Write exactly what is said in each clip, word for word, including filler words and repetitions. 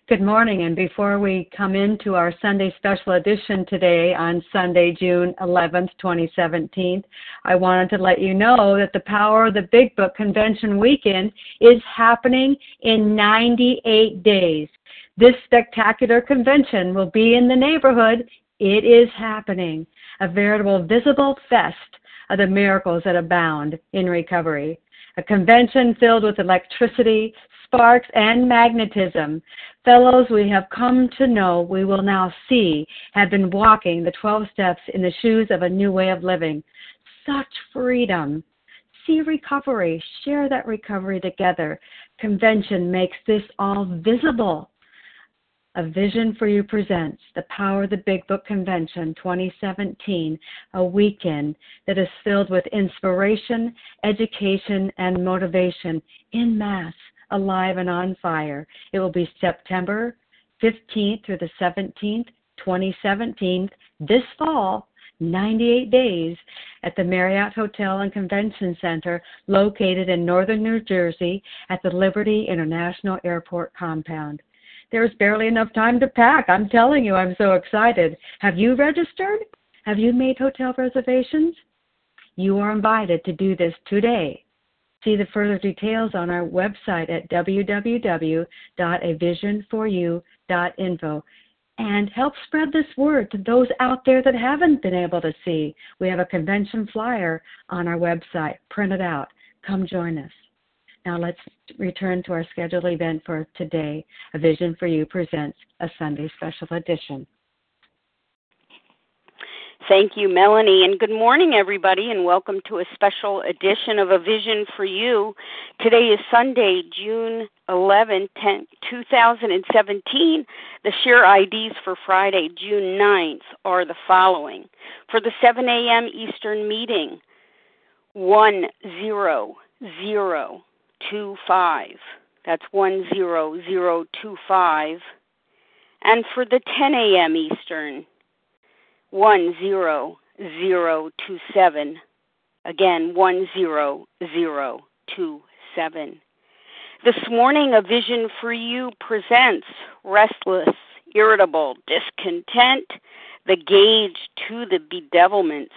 Good morning, and before we come into our Sunday special edition today on Sunday, June eleventh, twenty seventeen, I wanted to let you know that the Power of the Big Book Convention weekend is happening in ninety-eight days. This spectacular convention will be in the neighborhood. It is happening, a veritable visible fest of the miracles that abound in recovery. A convention filled with electricity, sparks, and magnetism. Fellows we have come to know, we will now see, have been walking the twelve steps in the shoes of a new way of living. Such freedom. See recovery. Share that recovery together. Convention makes this all visible. A Vision for You presents the Power of the Big Book Convention twenty seventeen, a weekend that is filled with inspiration, education, and motivation in mass, alive and on fire. It will be September fifteenth through the seventeenth, twenty seventeen, this fall, ninety-eight days, at the Marriott Hotel and Convention Center located in northern New Jersey at the Liberty International Airport compound. There's barely enough time to pack. I'm telling you, I'm so excited. Have you registered? Have you made hotel reservations? You are invited to do this today. See the further details on our website at w w w dot a vision for you dot info. And help spread this word to those out there that haven't been able to see. We have a convention flyer on our website. Print it out. Come join us. Now let's return to our scheduled event for today. A Vision for You presents a Sunday special edition. Thank you, Melanie, and good morning, everybody, and welcome to a special edition of A Vision for You. Today is Sunday, June eleventh, two thousand seventeen. The share I Ds for Friday, June ninth, are the following. For the seven a.m. Eastern meeting, one zero zero two five. That's one zero zero two five. And for the ten a.m. Eastern, one zero zero two seven. Again, one zero zero two seven. This morning, A Vision for You presents restless, irritable, discontent, the gauge to the bedevilments.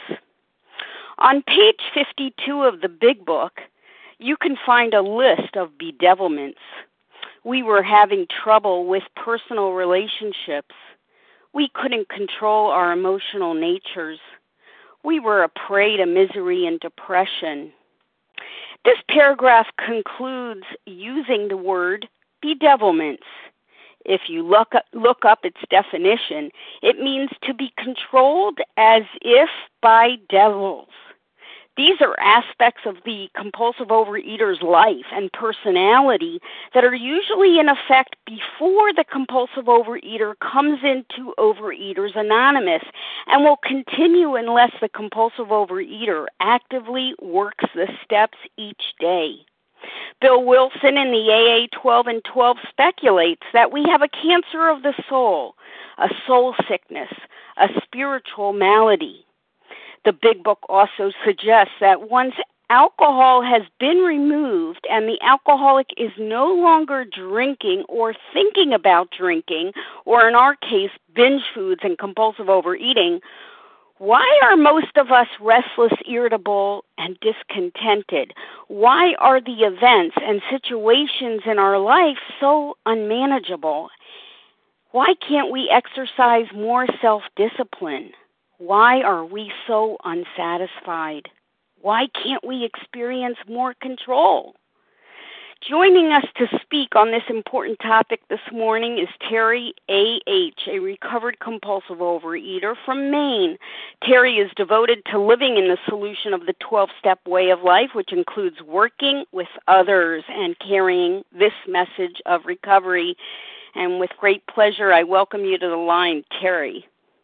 On page fifty-two of the Big Book, you can find a list of bedevilments. We were having trouble with personal relationships. We couldn't control our emotional natures. We were a prey to misery and depression. This paragraph concludes using the word bedevilments. If you look up, look up its definition, it means to be controlled as if by devils. These are aspects of the compulsive overeater's life and personality that are usually in effect before the compulsive overeater comes into Overeaters Anonymous and will continue unless the compulsive overeater actively works the steps each day. Bill Wilson in the A A twelve and twelve speculates that we have a cancer of the soul, a soul sickness, a spiritual malady. The Big Book also suggests that once alcohol has been removed and the alcoholic is no longer drinking or thinking about drinking, or in our case, binge foods and compulsive overeating, why are most of us restless, irritable, and discontented? Why are the events and situations in our life so unmanageable? Why can't we exercise more self-discipline? Why are we so unsatisfied? Why can't we experience more control? Joining us to speak on this important topic this morning is Terry A H, a recovered compulsive overeater from Maine. Terry is devoted to living in the solution of the twelve-step way of life, which includes working with others and carrying this message of recovery. And with great pleasure, I welcome you to the line, Terry.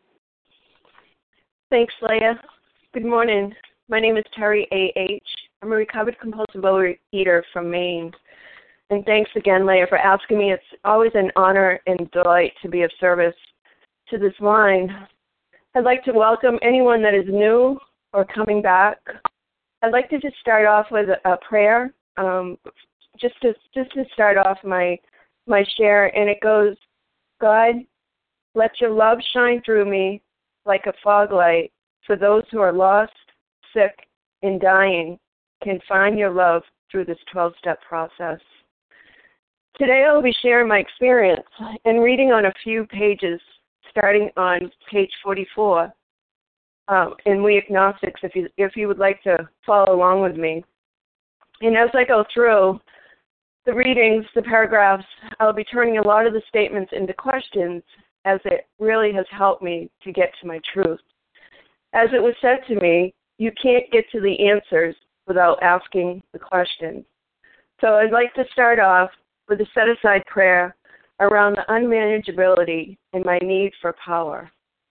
Thanks, Leah. Good morning. My name is Terry A H. I'm a recovered compulsive overeater from Maine. And thanks again, Leah, for asking me. It's always an honor and delight to be of service to this line. I'd like to welcome anyone that is new or coming back. I'd like to just start off with a prayer, um, just to just to start off my my share, and it goes, God, let your love shine through me like a fog light, so those who are lost, sick, and dying can find your love through this twelve-step process. Today I'll be sharing my experience and reading on a few pages, starting on page forty-four, um, in We Agnostics, if you, if you would like to follow along with me. And as I go through the readings, the paragraphs, I'll be turning a lot of the statements into questions, as it really has helped me to get to my truth. As it was said to me, you can't get to the answers without asking the questions. So I'd like to start off with a set-aside prayer around the unmanageability and my need for power.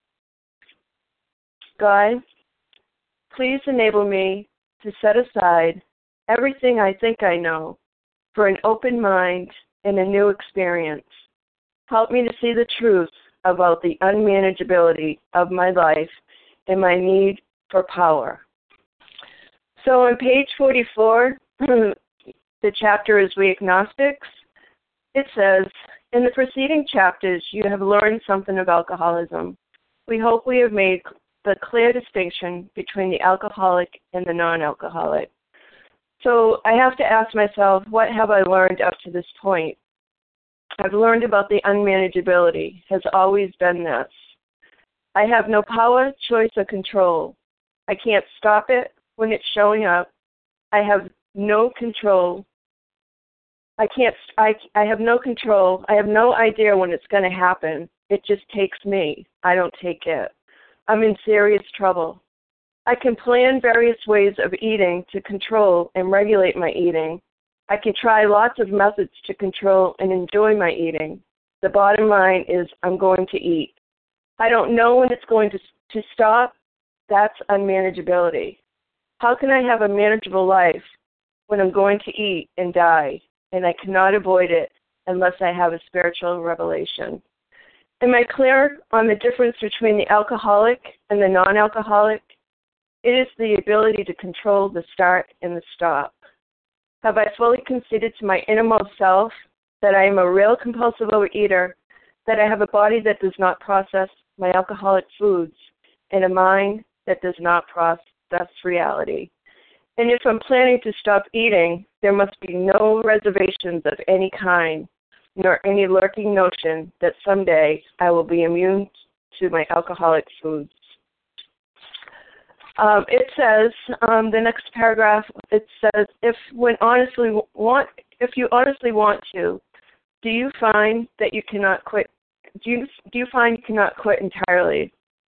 God, please enable me to set aside everything I think I know for an open mind and a new experience. Help me to see the truth about the unmanageability of my life and my need for power. So on page forty-four, the chapter is We Agnostics. It says, in the preceding chapters, you have learned something of alcoholism. We hope we have made the clear distinction between the alcoholic and the non-alcoholic. So I have to ask myself, what have I learned up to this point? I've learned about the unmanageability, has always been this. I have no power, choice, or control. I can't stop it when it's showing up. I have no control. I can't, I, I have no control. I have no idea when it's going to happen. It just takes me. I don't take it. I'm in serious trouble. I can plan various ways of eating to control and regulate my eating. I can try lots of methods to control and enjoy my eating. The bottom line is I'm going to eat. I don't know when it's going to, to stop. That's unmanageability. How can I have a manageable life when I'm going to eat and die, and I cannot avoid it unless I have a spiritual revelation? Am I clear on the difference between the alcoholic and the non-alcoholic? It is the ability to control the start and the stop. Have I fully conceded to my innermost self that I am a real compulsive overeater, that I have a body that does not process my alcoholic foods, and a mind that does not process reality? And if I'm planning to stop eating, there must be no reservations of any kind, nor any lurking notion that someday I will be immune to my alcoholic foods. Um, it says, um, the next paragraph, it says, if when honestly want, if you honestly want to, do you find that you cannot quit? Do you do you find you cannot quit entirely?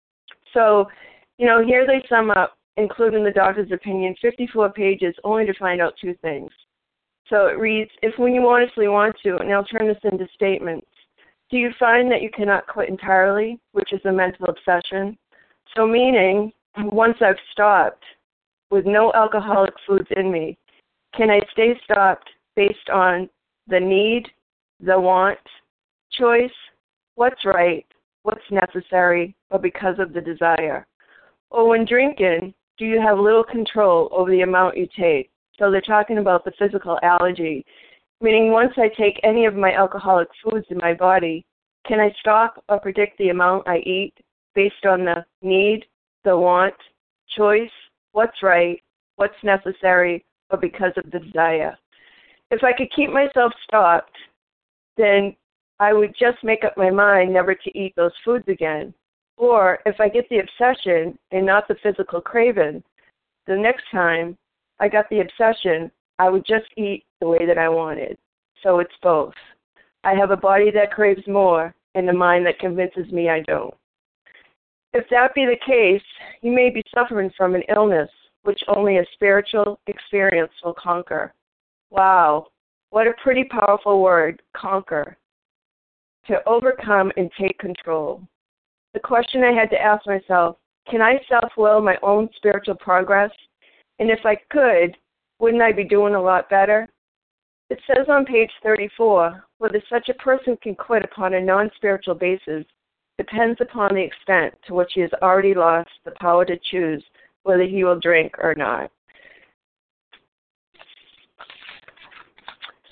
So, you know, here they sum up, including the doctor's opinion, fifty-four pages, only to find out two things. So it reads, if when you honestly want to, and I'll turn this into statements, do you find that you cannot quit entirely, which is a mental obsession? So meaning, once I've stopped with no alcoholic foods in me, can I stay stopped based on the need, the want, choice, what's right, what's necessary, or because of the desire? Or when drinking, do you have little control over the amount you take? So they're talking about the physical allergy, meaning once I take any of my alcoholic foods in my body, can I stop or predict the amount I eat based on the need, the want, choice, what's right, what's necessary, or because of the desire? If I could keep myself stopped, then I would just make up my mind never to eat those foods again. Or if I get the obsession and not the physical craving, the next time I got the obsession, I would just eat the way that I wanted. So it's both. I have a body that craves more and a mind that convinces me I don't. If that be the case, you may be suffering from an illness which only a spiritual experience will conquer. Wow, what a pretty powerful word, conquer. To overcome and take control. The question I had to ask myself, can I self-will my own spiritual progress? And if I could, wouldn't I be doing a lot better? It says on page thirty-four, whether such a person can quit upon a non-spiritual basis depends upon the extent to which he has already lost the power to choose whether he will drink or not.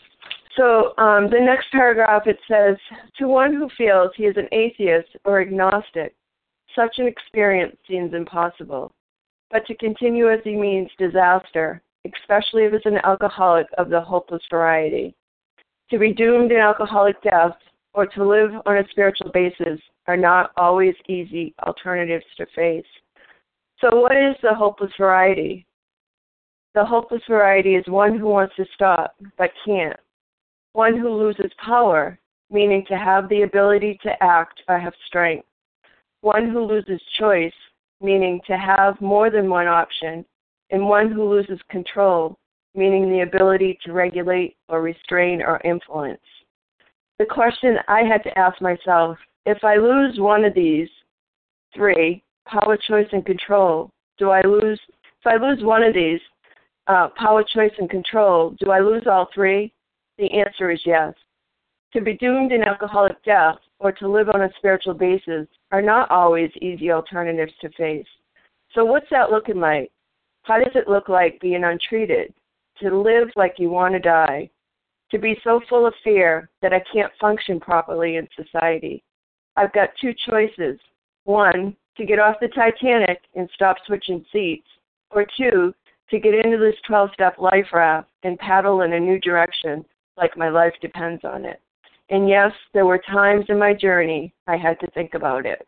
So um, the next paragraph, it says, to one who feels he is an atheist or agnostic, such an experience seems impossible. But to continue as he means disaster, especially if it's an alcoholic of the hopeless variety. To be doomed in alcoholic death or to live on a spiritual basis are not always easy alternatives to face. So what is the hopeless variety? The hopeless variety is one who wants to stop but can't. One who loses power, meaning to have the ability to act or have strength. One who loses choice, meaning to have more than one option. And one who loses control, meaning the ability to regulate or restrain or influence. The question I had to ask myself, if I lose one of these three, power, choice, and control, do I lose, if I lose one of these, uh, power, choice, and control, do I lose all three? The answer is yes. To be doomed in alcoholic death or to live on a spiritual basis are not always easy alternatives to face. So what's that looking like? How does it look like being untreated? To live like you want to die? To be so full of fear that I can't function properly in society? I've got two choices. One, to get off the Titanic and stop switching seats. Or two, to get into this twelve-step life raft and paddle in a new direction like my life depends on it. And yes, there were times in my journey I had to think about it.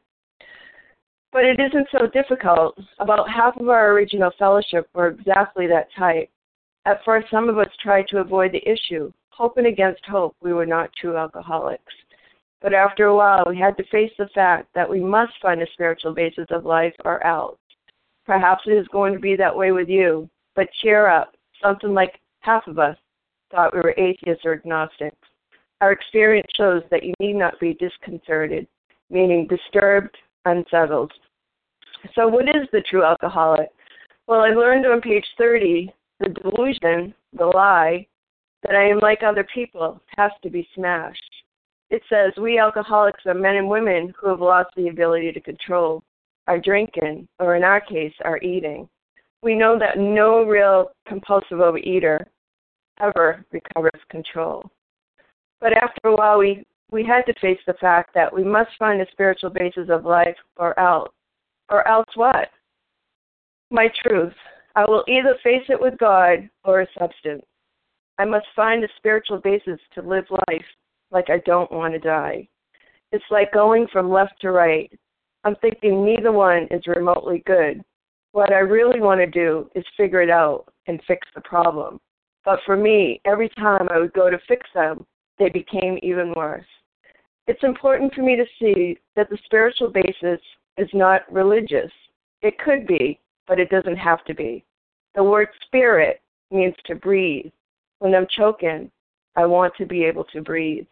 But it isn't so difficult. About half of our original fellowship were exactly that type. At first, some of us tried to avoid the issue, hoping against hope we were not true alcoholics. But after a while, we had to face the fact that we must find a spiritual basis of life or else. Perhaps it is going to be that way with you, but cheer up. Something like half of us thought we were atheists or agnostics. Our experience shows that you need not be disconcerted, meaning disturbed, unsettled. So what is the true alcoholic? Well, I learned on page thirty, the delusion, the lie, that I am like other people has to be smashed. It says we alcoholics are men and women who have lost the ability to control our drinking, or in our case, our eating. We know that no real compulsive overeater ever recovers control. But after a while, we, we had to face the fact that we must find a spiritual basis of life or else. Or else what? My truth. I will either face it with God or a substance. I must find a spiritual basis to live life like I don't want to die. It's like going from left to right. I'm thinking neither one is remotely good. What I really want to do is figure it out and fix the problem. But for me, every time I would go to fix them, they became even worse. It's important for me to see that the spiritual basis is not religious. It could be, but it doesn't have to be. The word spirit means to breathe. When I'm choking, I want to be able to breathe.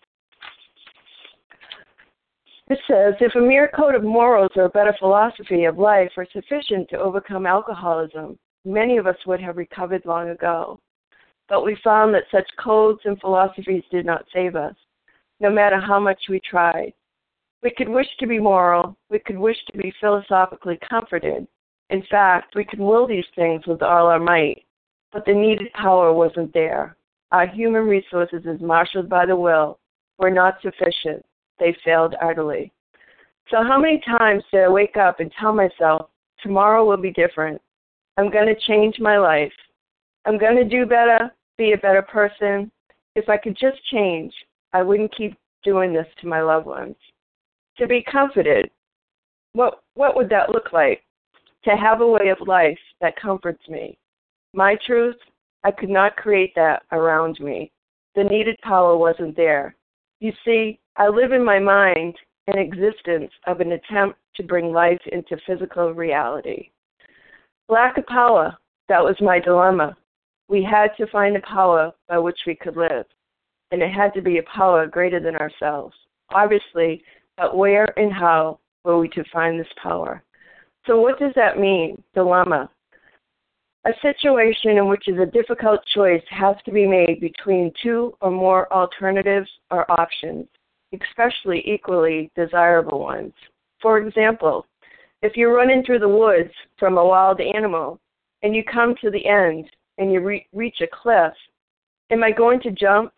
It says, if a mere code of morals or a better philosophy of life are sufficient to overcome alcoholism, many of us would have recovered long ago. But we found that such codes and philosophies did not save us, no matter how much we tried. We could wish to be moral. We could wish to be philosophically comforted. In fact, we could will these things with all our might, but the needed power wasn't there. Our human resources, as marshaled by the will, were not sufficient. They failed utterly. So how many times did I wake up and tell myself, tomorrow will be different. I'm going to change my life. I'm going to do better, be a better person. If I could just change, I wouldn't keep doing this to my loved ones. To be comforted, what what would that look like? To have a way of life that comforts me. My truth, I could not create that around me. The needed power wasn't there. You see, I live in my mind an existence of an attempt to bring life into physical reality. Lack of power, that was my dilemma. We had to find a power by which we could live, and it had to be a power greater than ourselves. Obviously, but where and how were we to find this power? So what does that mean, dilemma? A situation in which a difficult choice has to be made between two or more alternatives or options, especially equally desirable ones. For example, if you're running through the woods from a wild animal and you come to the end and you re- reach a cliff, am I going to jump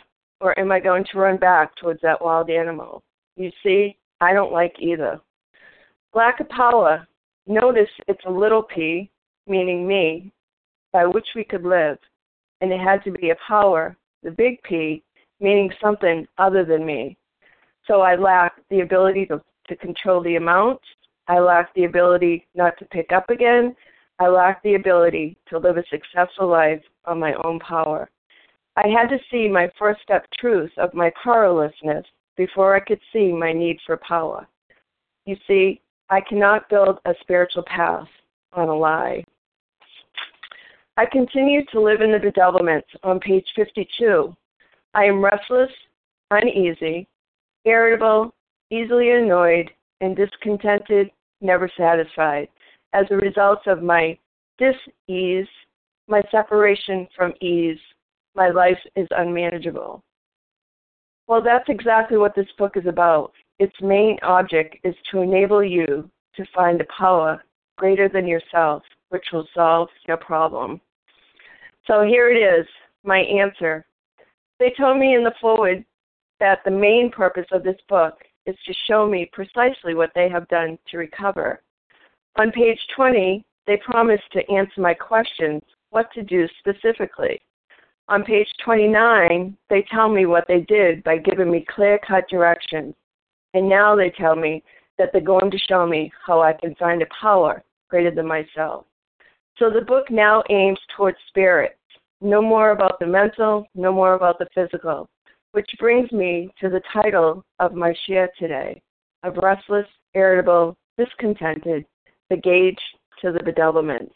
or am I going to run back towards that wild animal? You see, I don't like either. Lack of power. Notice it's a little p, meaning me, by which we could live, and it had to be a power, the big P, meaning something other than me. So I lack the ability to, to control the amount. I lack the ability not to pick up again. I lack the ability to live a successful life on my own power. I had to see my first step truth of my powerlessness before I could see my need for power. You see, I cannot build a spiritual path on a lie. I continue to live in the bedevilments on page fifty-two. I am restless, uneasy, irritable, easily annoyed, and discontented, never satisfied, as a result of my dis-ease, my separation from ease. My life is unmanageable. Well, that's exactly what this book is about. Its main object is to enable you to find a power greater than yourself, which will solve your problem. So here it is, my answer. They told me in the foreword that the main purpose of this book is to show me precisely what they have done to recover. On page twenty, they promised to answer my questions, what to do specifically. On page twenty-nine, they tell me what they did by giving me clear-cut directions. And now they tell me that they're going to show me how I can find a power greater than myself. So the book now aims towards spirit. No more about the mental, no more about the physical, which brings me to the title of my share today, of restless, irritable, discontented, the gauge to the bedevilments.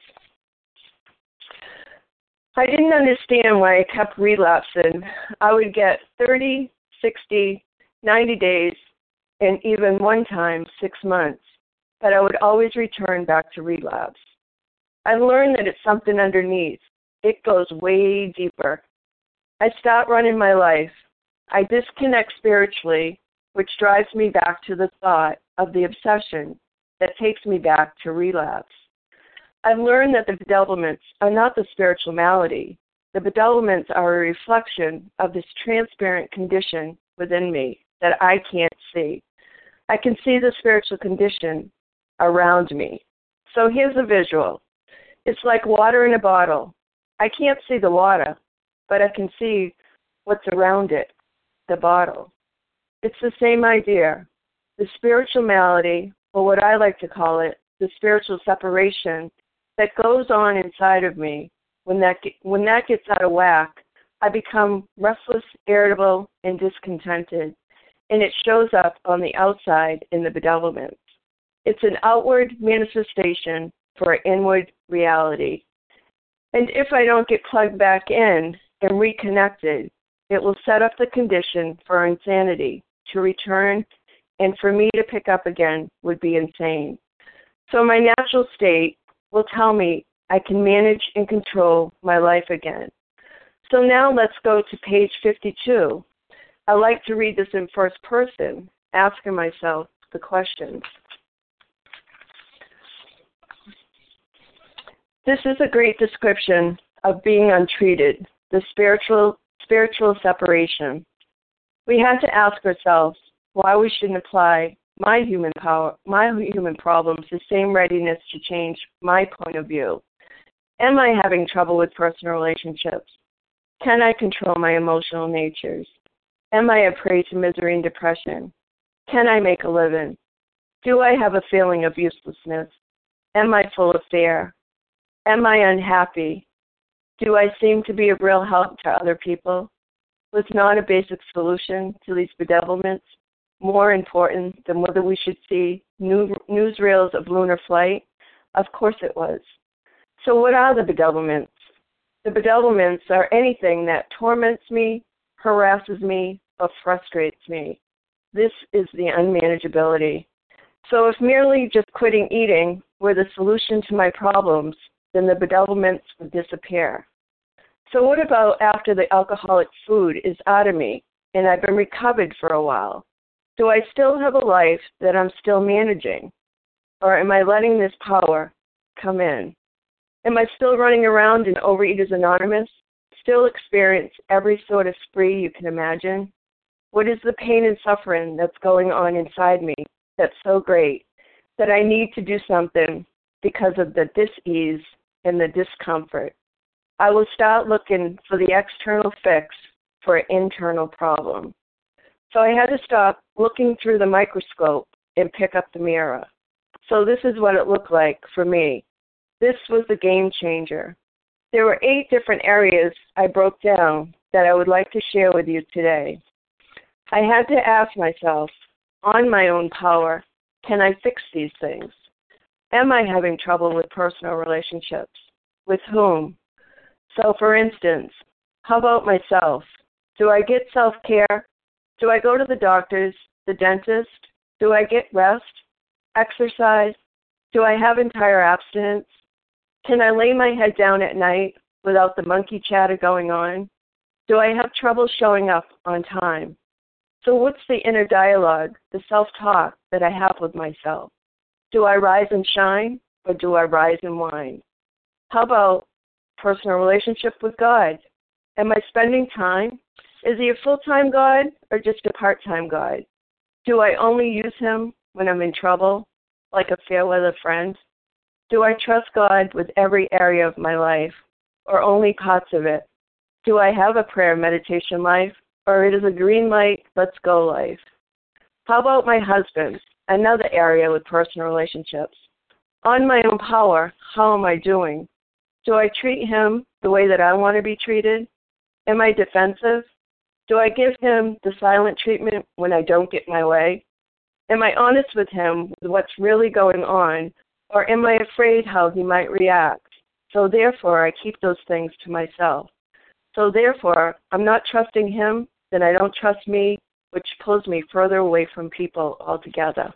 I didn't understand why I kept relapsing. I would get thirty, sixty, ninety days, and even one time six months, but I would always return back to relapse. I learned that it's something underneath. It goes way deeper. I stop running my life. I disconnect spiritually, which drives me back to the thought of the obsession that takes me back to relapse. I've learned that the bedevilments are not the spiritual malady. The bedevilments are a reflection of this transparent condition within me that I can't see. I can see the spiritual condition around me. So here's a visual. It's like water in a bottle. I can't see the water, but I can see what's around it, the bottle. It's the same idea. The spiritual malady, or what I like to call it, the spiritual separation that goes on inside of me, when that when that gets out of whack, I become restless, irritable, and discontented, and it shows up on the outside in the bedevilments. It's an outward manifestation for an inward reality. And if I don't get plugged back in and reconnected, it will set up the condition for insanity to return, and for me to pick up again would be insane. So my natural state will tell me I can manage and control my life again. So now let's go to page fifty-two. I like to read this in first person, asking myself the questions. This is a great description of being untreated, the spiritual spiritual separation. We had to ask ourselves why we shouldn't apply my human power, my human problems, the same readiness to change my point of view. Am I having trouble with personal relationships? Can I control my emotional natures? Am I a prey to misery and depression? Can I make a living? Do I have a feeling of uselessness? Am I full of fear? Am I unhappy? Do I seem to be of real help to other people? Was not a basic solution to these bedevilments more important than whether we should see new, newsreels of lunar flight? Of course it was. So what are the bedevilments? The bedevilments are anything that torments me, harasses me, or frustrates me. This is the unmanageability. So if merely just quitting eating were the solution to my problems, then the bedevilments would disappear. So what about after the alcoholic food is out of me and I've been recovered for a while? Do I still have a life that I'm still managing? Or am I letting this power come in? Am I still running around in Overeaters Anonymous, still experience every sort of spree you can imagine? What is the pain and suffering that's going on inside me that's so great that I need to do something because of the dis-ease and the discomfort? I will start looking for the external fix for an internal problem. So I had to stop looking through the microscope and pick up the mirror. So this is what it looked like for me. This was the game changer. There were eight different areas I broke down that I would like to share with you today. I had to ask myself, on my own power, can I fix these things? Am I having trouble with personal relationships? With whom? So, for instance, how about myself? Do I get self-care? Do I go to the doctors, the dentist? Do I get rest, exercise? Do I have entire abstinence? Can I lay my head down at night without the monkey chatter going on? Do I have trouble showing up on time? So what's the inner dialogue, the self-talk that I have with myself? Do I rise and shine, or do I rise and whine? How about personal relationship with God? Am I spending time? Is he a full-time God or just a part-time God? Do I only use him when I'm in trouble, like a fair-weather friend? Do I trust God with every area of my life, or only parts of it? Do I have a prayer meditation life, or it is a green light, let's go life? How about my husband, another area with personal relationships? On my own power, how am I doing? Do I treat him the way that I want to be treated? Am I defensive? Do I give him the silent treatment when I don't get my way? Am I honest with him with what's really going on, or am I afraid how he might react? So therefore, I keep those things to myself. So therefore, I'm not trusting him, then I don't trust me, which pulls me further away from people altogether.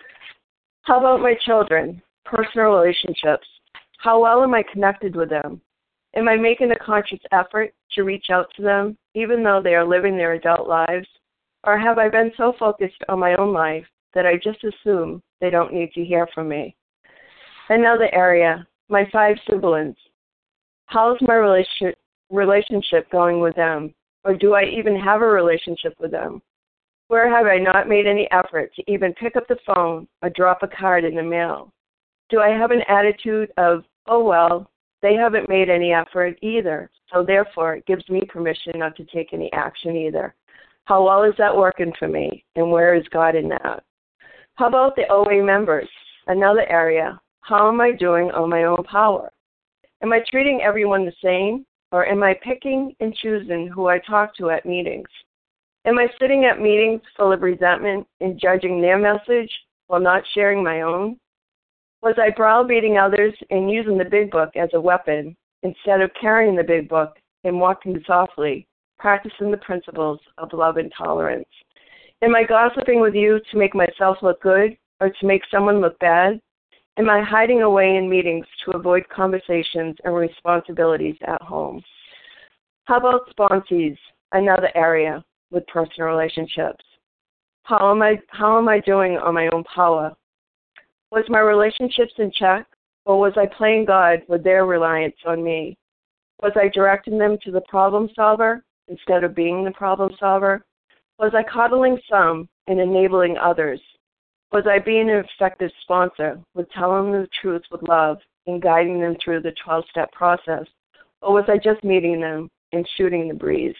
How about my children? Personal relationships. How well am I connected with them? Am I making a conscious effort to reach out to them, even though they are living their adult lives? Or have I been so focused on my own life that I just assume they don't need to hear from me? Another area, my five siblings. How's my relationship relationship going with them? Or do I even have a relationship with them? Where have I not made any effort to even pick up the phone or drop a card in the mail? Do I have an attitude of, oh, well, they haven't made any effort either, so therefore it gives me permission not to take any action either? How well is that working for me, and where is God in that? How about the O A members? Another area. How am I doing on my own power? Am I treating everyone the same, or am I picking and choosing who I talk to at meetings? Am I sitting at meetings full of resentment and judging their message while not sharing my own? Was I browbeating others and using the big book as a weapon instead of carrying the big book and walking softly, practicing the principles of love and tolerance? Am I gossiping with you to make myself look good or to make someone look bad? Am I hiding away in meetings to avoid conversations and responsibilities at home? How about sponsees, another area with personal relationships? How am I how am I doing on my own power? Was my relationships in check, or was I playing God with their reliance on me? Was I directing them to the problem solver instead of being the problem solver? Was I coddling some and enabling others? Was I being an effective sponsor with telling them the truth with love and guiding them through the twelve-step process? Or was I just meeting them and shooting the breeze?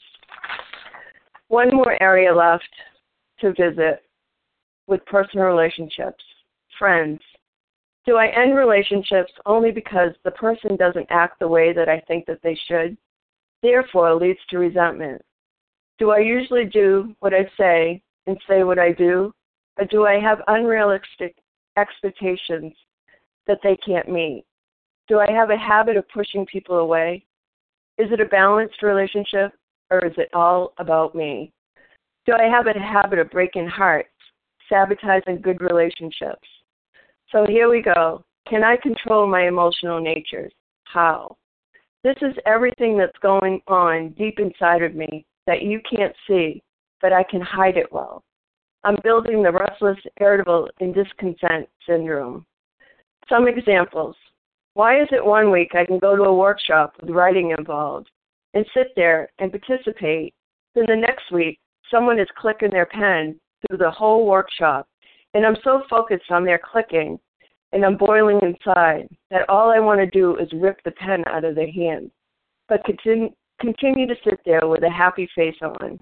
One more area left to visit with personal relationships. Friends. Do I end relationships only because the person doesn't act the way that I think that they should? Therefore, it leads to resentment. Do I usually do what I say and say what I do? Or do I have unrealistic expectations that they can't meet? Do I have a habit of pushing people away? Is it a balanced relationship, or is it all about me? Do I have a habit of breaking hearts, sabotaging good relationships? So here we go. Can I control my emotional nature? How? This is everything that's going on deep inside of me that you can't see, but I can hide it well. I'm building the restless, irritable, and discontent syndrome. Some examples. Why is it one week I can go to a workshop with writing involved, and sit there and participate, then the next week someone is clicking their pen through the whole workshop, and I'm so focused on their clicking and I'm boiling inside that all I want to do is rip the pen out of their hands, but continue, continue to sit there with a happy face on.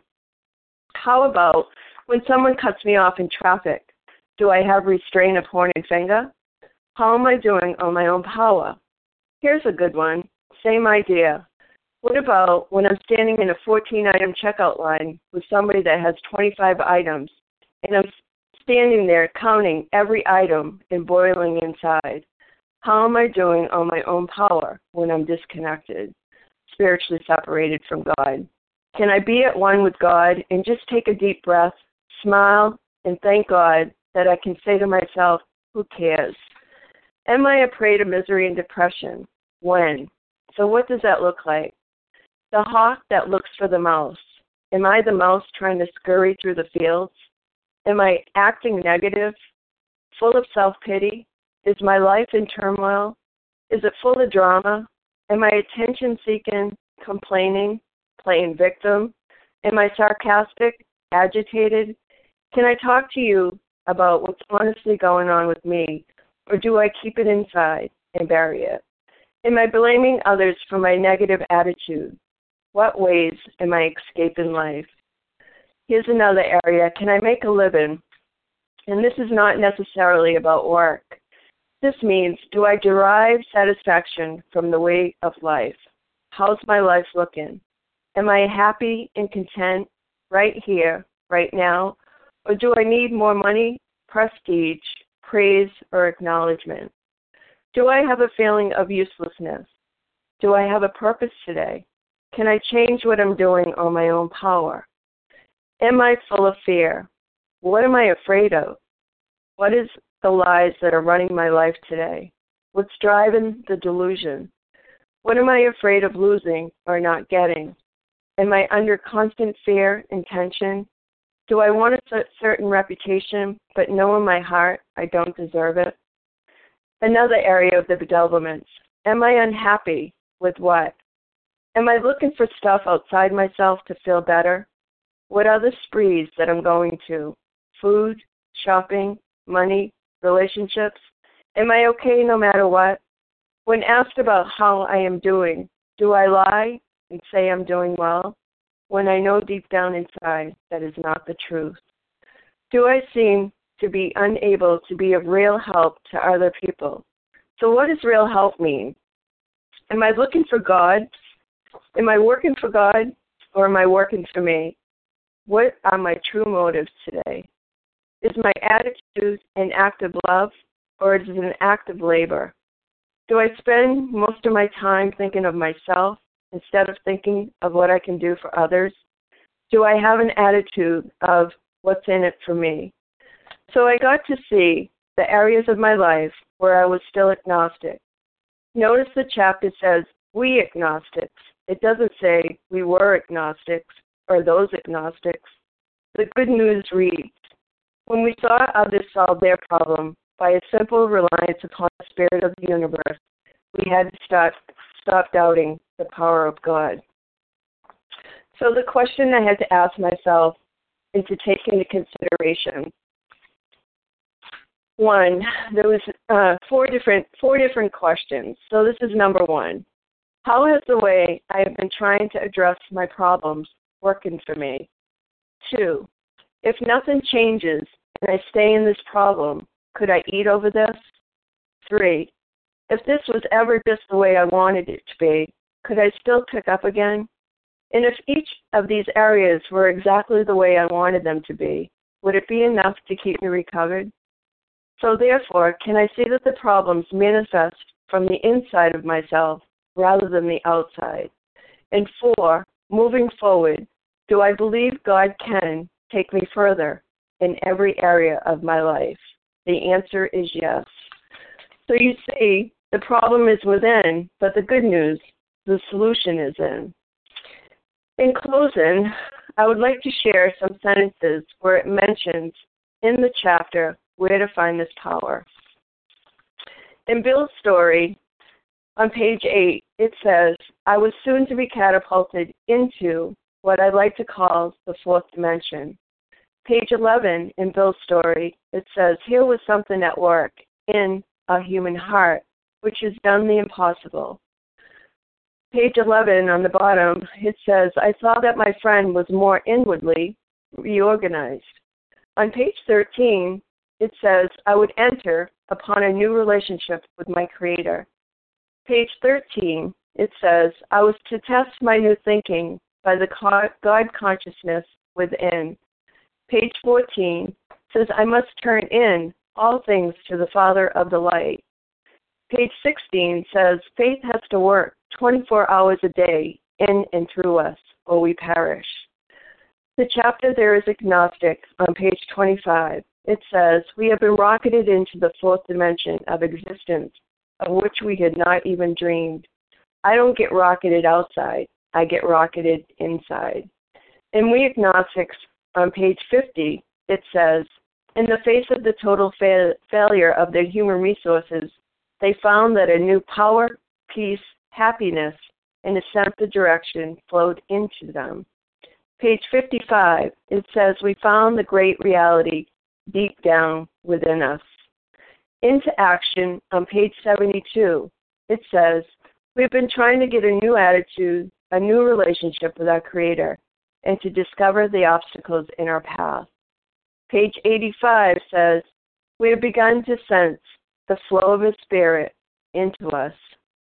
How about when someone cuts me off in traffic? Do I have restraint of horn and finger? How am I doing on my own power? Here's a good one. Same idea. What about when I'm standing in a fourteen-item checkout line with somebody that has twenty-five items, and I'm standing there counting every item and boiling inside? How am I doing on my own power when I'm disconnected, spiritually separated from God? Can I be at one with God and just take a deep breath, smile, and thank God that I can say to myself, who cares? Am I a prey to misery and depression? When? So what does that look like? The hawk that looks for the mouse. Am I the mouse trying to scurry through the fields? Am I acting negative, full of self-pity? Is my life in turmoil? Is it full of drama? Am I attention-seeking, complaining, playing victim? Am I sarcastic, agitated? Can I talk to you about what's honestly going on with me, or do I keep it inside and bury it? Am I blaming others for my negative attitude? What ways am I escaping life? Here's another area. Can I make a living? And this is not necessarily about work. This means, do I derive satisfaction from the way of life? How's my life looking? Am I happy and content right here, right now? Or do I need more money, prestige, praise, or acknowledgement? Do I have a feeling of uselessness? Do I have a purpose today? Can I change what I'm doing on my own power? Am I full of fear? What am I afraid of? What is the lies that are running my life today? What's driving the delusion? What am I afraid of losing or not getting? Am I under constant fear and tension? Do I want a certain reputation, but know in my heart I don't deserve it? Another area of the bedevilments. Am I unhappy with what? Am I looking for stuff outside myself to feel better? What are the sprees that I'm going to? Food, shopping, money, relationships? Am I okay no matter what? When asked about how I am doing, do I lie and say I'm doing well, when I know deep down inside that is not the truth? Do I seem to be unable to be of real help to other people? So what does real help mean? Am I looking for God? Am I working for God, or am I working for me? What are my true motives today? Is my attitude an act of love, or is it an act of labor? Do I spend most of my time thinking of myself instead of thinking of what I can do for others? Do I have an attitude of what's in it for me? So I got to see the areas of my life where I was still agnostic. Notice the chapter says, we agnostics. It doesn't say we were agnostics or those agnostics. The good news reads, when we saw others solve their problem by a simple reliance upon the Spirit of the universe, we had to stop, stop doubting the power of God. So the question I had to ask myself and to take into consideration, one, there was uh, four different four different questions. So this is number one. How has the way I have been trying to address my problems working for me? Two, if nothing changes and I stay in this problem, could I eat over this? Three, if this was ever just the way I wanted it to be, could I still pick up again? And if each of these areas were exactly the way I wanted them to be, would it be enough to keep me recovered? So therefore, can I see that the problems manifest from the inside of myself rather than the outside? And four, moving forward, do I believe God can take me further in every area of my life? The answer is yes. So you see, the problem is within, but the good news, the solution is in. In closing, I would like to share some sentences where it mentions in the chapter where to find this power. In Bill's story, on page eight, it says, I was soon to be catapulted into what I like to call the fourth dimension. Page eleven in Bill's story, it says, here was something at work in a human heart, which has done the impossible. Page eleven on the bottom, it says, I saw that my friend was more inwardly reorganized. On page thirteen, it says, I would enter upon a new relationship with my Creator. Page thirteen, it says, I was to test my new thinking by the God consciousness within. Page fourteen says, I must turn in all things to the Father of the Light. Page sixteen says, faith has to work twenty-four hours a day in and through us, or we perish. The chapter There is Agnostic on page twenty-five, it says, we have been rocketed into the fourth dimension of existence, of which we had not even dreamed. I don't get rocketed outside, I get rocketed inside. In We Agnostics, on page fifty, it says, in the face of the total fa- failure of their human resources, they found that a new power, peace, happiness, and a sense of direction flowed into them. Page fifty-five, it says, we found the great reality deep down within us. Into Action, on page seventy-two, it says, we've been trying to get a new attitude, a new relationship with our Creator, and to discover the obstacles in our path. Page eighty-five says, we have begun to sense the flow of His Spirit into us.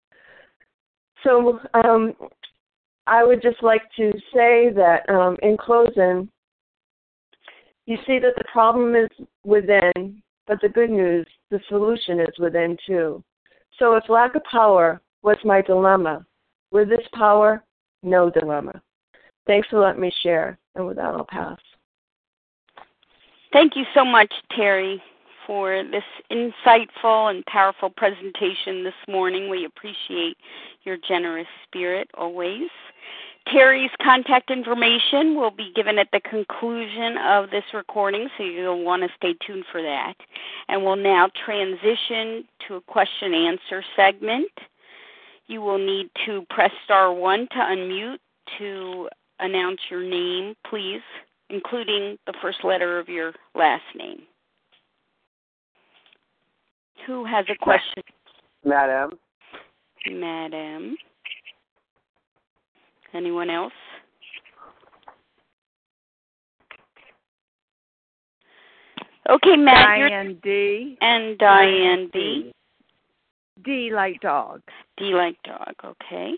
So um, I would just like to say that um, in closing, you see that the problem is within, but the good news, the solution is within too. So if lack of power was my dilemma, with this power, no dilemma. Thanks for letting me share, and with that, I'll pass. Thank you so much, Terry, for this insightful and powerful presentation this morning. We appreciate your generous spirit always. Terry's contact information will be given at the conclusion of this recording, so you'll want to stay tuned for that. And we'll now transition to a question-answer segment. You will need to press star one to unmute to announce your name, please, including the first letter of your last name. Who has a question? Madam. Madam. Anyone else? Okay, Matt. Diane D. And Diane B. D like dog. D like dog, okay.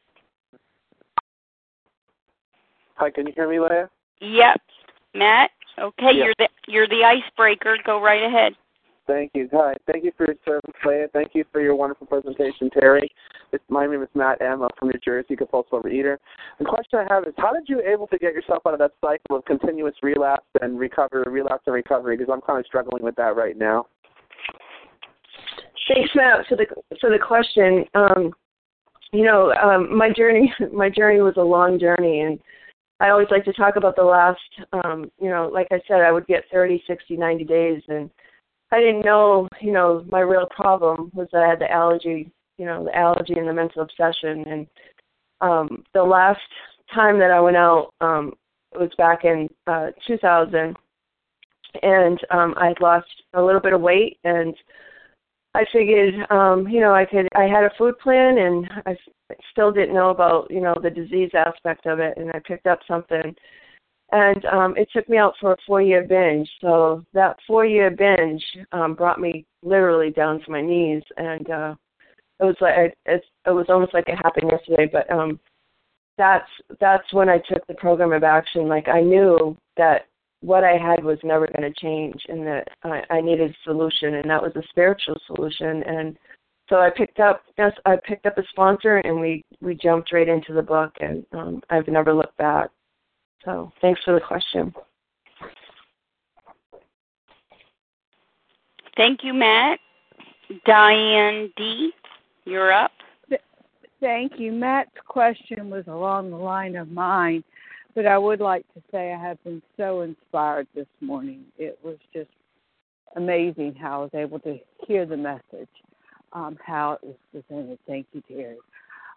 Hi, can you hear me, Leah? Yep. Matt, okay, Yep. you're the you're the icebreaker. Go right ahead. Thank you. Hi. Thank you for your service, Leah. Thank you for your wonderful presentation, Terry. It's, my name is Matt M. I'm from New Jersey, compulsive overeater. The question I have is, how did you able to get yourself out of that cycle of continuous relapse and recovery, relapse and recovery? Because I'm kind of struggling with that right now. Thanks, Matt, for the for the question. Um, you know, um, my journey my journey was a long journey, and I always like to talk about the last. Um, you know, like I said, I would get thirty, sixty, ninety days, and I didn't know. You know, my real problem was that I had the allergy. You know, the allergy and the mental obsession. And um, the last time that I went out, um, it was back in uh, two thousand, and um, I had lost a little bit of weight, and I figured, um, you know, I could. I had a food plan, and I still didn't know about, you know, the disease aspect of it, and I picked up something, and um, it took me out for a four-year binge. So that four-year binge um, brought me literally down to my knees, and uh, it was like it, it was almost like it happened yesterday. But um, that's that's when I took the program of action. Like, I knew that what I had was never going to change, and that I, I needed a solution, and that was a spiritual solution. And so I picked up, yes, I picked up a sponsor, and we, we jumped right into the book, and um, I've never looked back. So thanks for the question. Thank you, Matt. Diane D., you're up. Thank you. Matt's question was along the line of mine, but I would like to say I have been so inspired this morning. It was just amazing how I was able to hear the message, um, how it was presented. Thank you, Terry.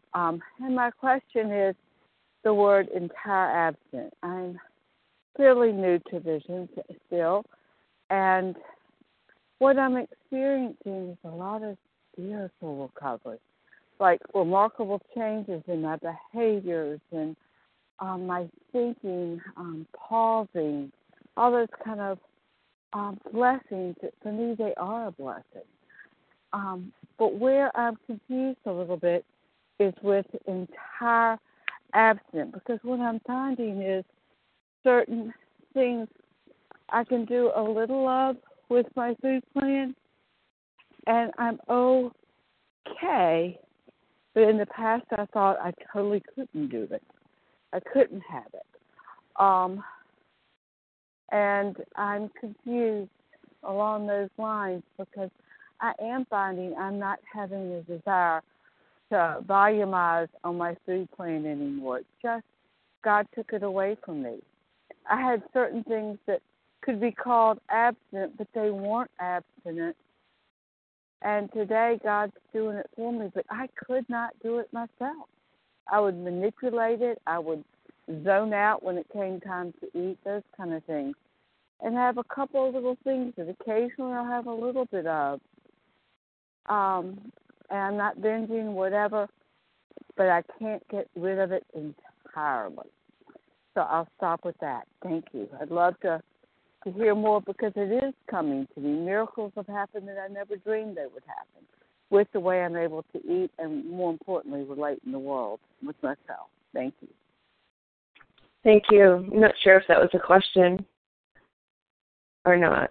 Um, and my question is the word entire absent. I'm fairly new to vision still, and what I'm experiencing is a lot of spiritual recovery, like remarkable changes in my behaviors and um, my thinking, um, pausing, all those kind of um, blessings. That for me, they are a blessing. Um, but where I'm confused a little bit is with entire absent, because what I'm finding is certain things I can do a little of with my food plan, and I'm okay. But in the past, I thought I totally couldn't do it. I couldn't have it. Um, and I'm confused along those lines because I am finding I'm not having a desire to volumize on my food plan anymore. It's just God took it away from me. I had certain things that could be called abstinent, but they weren't abstinent. And today God's doing it for me, but I could not do it myself. I would manipulate it. I would zone out when it came time to eat, those kind of things. And have a couple of little things that occasionally I'll have a little bit of. Um, and I'm not binging, whatever, but I can't get rid of it entirely. So I'll stop with that. Thank you. I'd love to, to hear more because it is coming to me. Miracles have happened that I never dreamed they would happen with the way I'm able to eat and, more importantly, relate in the world with myself. Thank you. Thank you. I'm not sure if that was a question or not.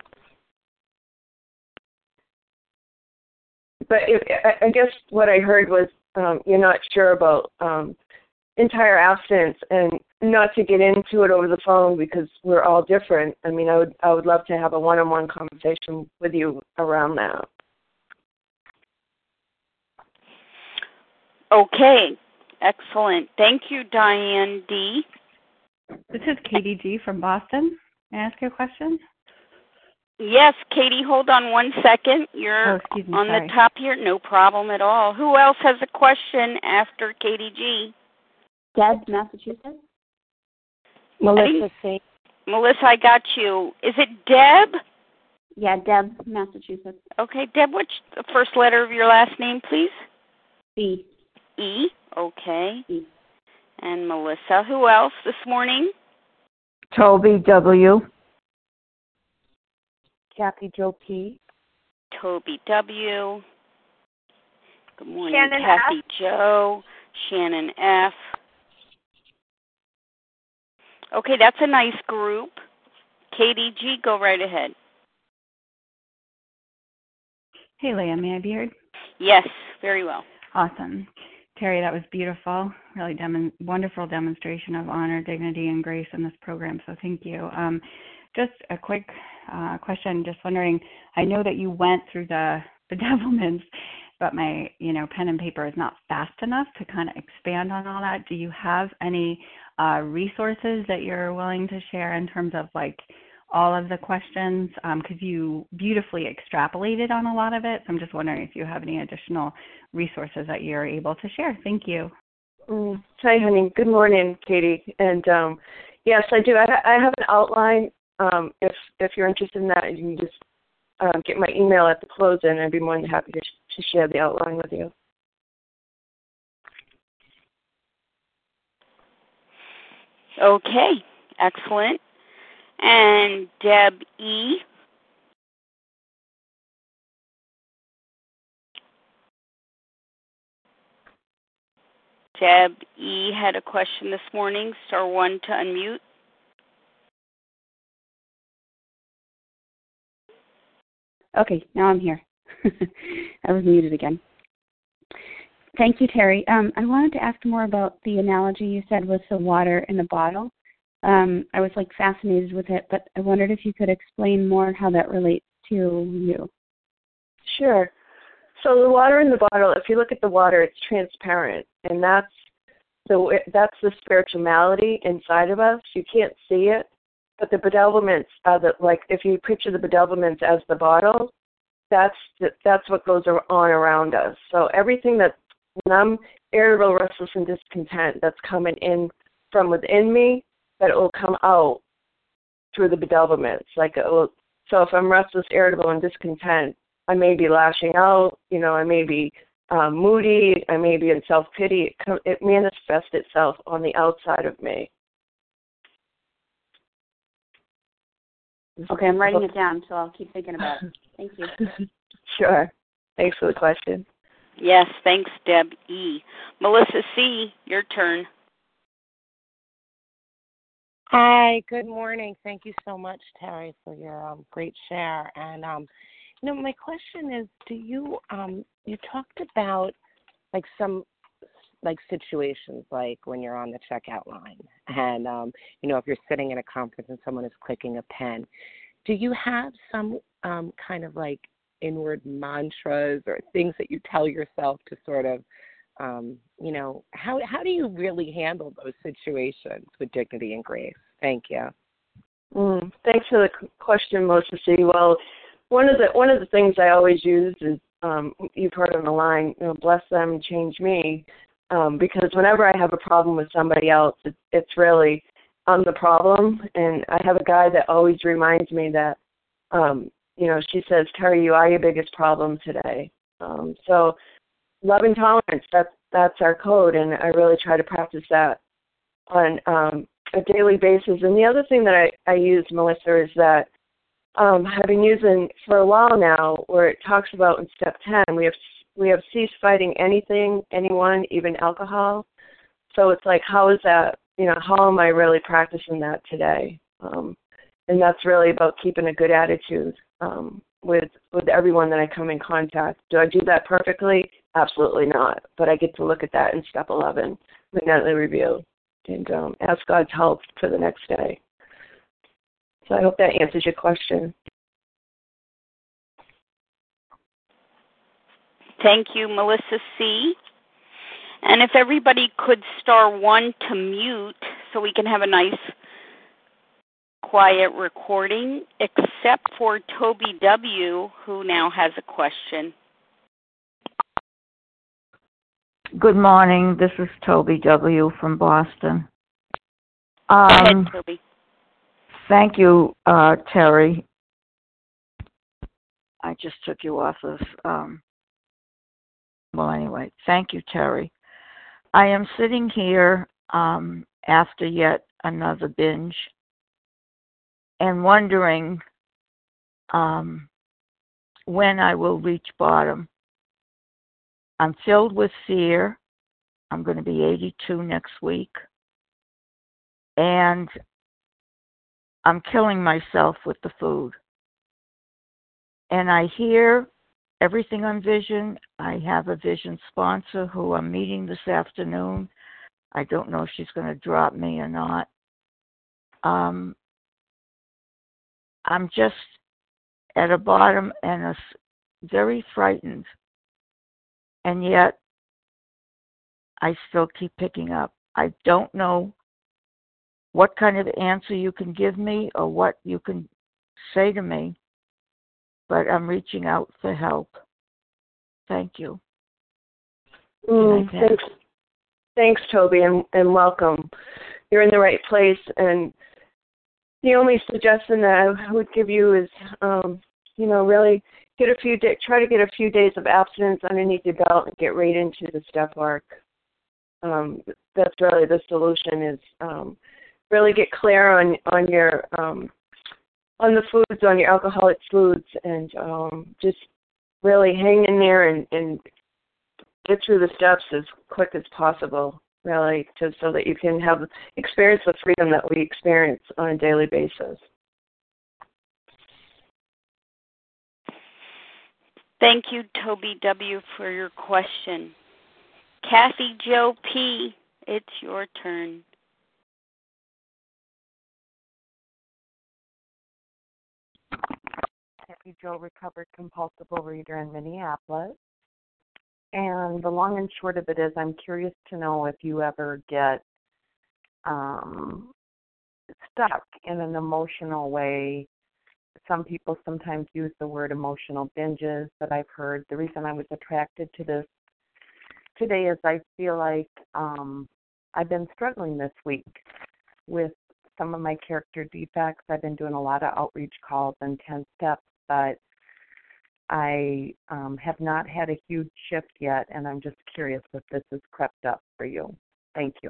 But it, I guess what I heard was um, you're not sure about um, entire abstinence, and not to get into it over the phone because we're all different. I mean, I would I would love to have a one-on-one conversation with you around that. Okay, excellent. Thank you, Diane D. This is Katie G. from Boston. May I ask you a question? Yes, Katie, hold on one second. You're oh, excuse me, on sorry. the top here. No problem at all. Who else has a question after Katie G? Deb, Massachusetts. Melissa C. Melissa, I got you. Is it Deb? Yeah, Deb, Massachusetts. Okay, Deb, what's the first letter of your last name, please? B. E. Okay. E. And Melissa. Who else this morning? Toby W. Kathy Jo P. Toby W. Good morning, Shannon Kathy F. Jo. Shannon F. Okay, that's a nice group. Katie G, go right ahead. Hey, Leah, may I be heard? Yes, very well. Awesome. Terry, that was beautiful. Really dem- wonderful demonstration of honor, dignity, and grace in this program, so thank you. Um, just a quick uh, question, just wondering, I know that you went through the bedevilments, but my, you know, pen and paper is not fast enough to kind of expand on all that. Do you have any uh, resources that you're willing to share in terms of like all of the questions? Because um, you beautifully extrapolated on a lot of it. So I'm just wondering if you have any additional resources that you're able to share. Thank you. Mm. Hi, honey. Good morning, Katie. And um, yes, I do. I, I have an outline. Um, if if you're interested in that, you can just um, get my email at the close, and I'd be more than happy to, to share the outline with you. Okay, excellent. And Deb E. Deb E. had a question this morning. Star one to unmute. Okay, now I'm here. I was muted again. Thank you, Terry. Um, I wanted to ask more about the analogy you said with the water in the bottle. Um, I was like fascinated with it, but I wondered if you could explain more how that relates to you. Sure. So the water in the bottle, if you look at the water, it's transparent, and that's the that's the spirituality inside of us. You can't see it, but the bedevilments are the, like if you picture the bedevilments as the bottle, that's the, that's what goes on around us. So everything that when I'm irritable, restless, and discontent, that's coming in from within me, that it will come out through the bedevilments. Like it will, so if I'm restless, irritable, and discontent, I may be lashing out, you know, I may be um, moody, I may be in self-pity. It, com- it manifests itself on the outside of me. Okay, I'm writing it down, so I'll keep thinking about it. Thank you. Sure. Thanks for the question. Yes, thanks, Deb E. Melissa C., your turn. Hi, good morning. Thank you so much, Terry, for your um, great share. And, um, you know, my question is, do you, um, you talked about, like, some, like, situations, like when you're on the checkout line and, um, you know, if you're sitting in a conference and someone is clicking a pen, do you have some um, kind of, like, inward mantras or things that you tell yourself to sort of, um, you know, how how do you really handle those situations with dignity and grace? Thank you. Mm, thanks for the question, Melissa C. Well, one of the one of the things I always use is um, you've heard on the line, you know, bless them, change me, um, because whenever I have a problem with somebody else, it, it's really I'm the problem, and I have a guy that always reminds me that, um, you know, she says, Terry, you are your biggest problem today. Um, so. Love and tolerance, that's, that's our code, and I really try to practice that on um, a daily basis. And the other thing that I, I use, Melissa, is that um, I've been using for a while now where it talks about in step ten, we have we have ceased fighting anything, anyone, even alcohol. So it's like, how is that, you know, how am I really practicing that today? Um, and that's really about keeping a good attitude um, with with everyone that I come in contact. Do I do that perfectly? Absolutely not. But I get to look at that in step eleven, the nightly review, and um, ask God's help for the next day. So I hope that answers your question. Thank you, Melissa C. And if everybody could star one to mute so we can have a nice quiet recording, except for Toby W., who now has a question. Good morning. This is Toby W. from Boston. Um, Go ahead, Toby. Thank you, uh, Terry. I just took you off of, um, well, anyway, thank you, Terry. I am sitting here um, after yet another binge and wondering um, when I will reach bottom. I'm filled with fear. I'm going to be eighty-two next week. And I'm killing myself with the food. And I hear everything on Vision. I have a Vision sponsor who I'm meeting this afternoon. I don't know if she's going to drop me or not. Um, I'm just at a bottom and a, very frightened. And yet, I still keep picking up. I don't know what kind of answer you can give me or what you can say to me, but I'm reaching out for help. Thank you. Mm, thanks, thanks, Toby, and, and welcome. You're in the right place, and the only suggestion that I would give you is, um, you know, really get a few day, try to get a few days of abstinence underneath your belt and get right into the step work. Um, that's really the solution. Is um, really get clear on on your um, on the foods, on your alcoholic foods, and um, just really hang in there and, and get through the steps as quick as possible, really, to, so that you can have experience the freedom that we experience on a daily basis. Thank you, Toby W., for your question. Kathy Joe P., it's your turn. Kathy Joe, recovered compulsive overeater in Minneapolis. And the long and short of it is I'm curious to know if you ever get um, stuck in an emotional way. Some people sometimes use the word emotional binges that I've heard. The reason I was attracted to this today is I feel like um, I've been struggling this week with some of my character defects. I've been doing a lot of outreach calls and ten steps, but I um, have not had a huge shift yet, and I'm just curious if this has crept up for you. Thank you.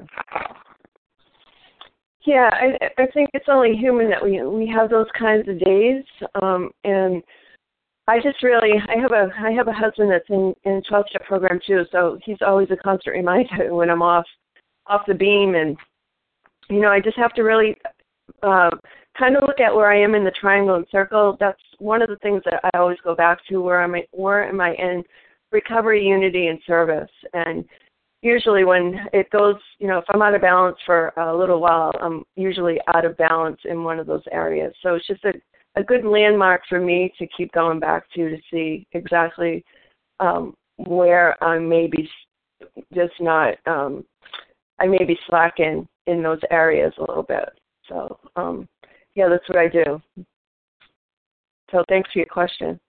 Yeah, I, I think it's only human that we we have those kinds of days, um, and I just really I have a I have a husband that's in in twelve-step program too, so he's always a constant reminder when I'm off off the beam, and you know I just have to really uh, kind of look at where I am in the triangle and circle. That's one of the things that I always go back to. Where am I? Where am I in recovery, unity, and service? And usually when it goes, you know, if I'm out of balance for a little while, I'm usually out of balance in one of those areas. So it's just a, a good landmark for me to keep going back to to see exactly um, where I may be just not, um, I may be slacking in those areas a little bit. So, um, yeah, that's what I do. So thanks for your question.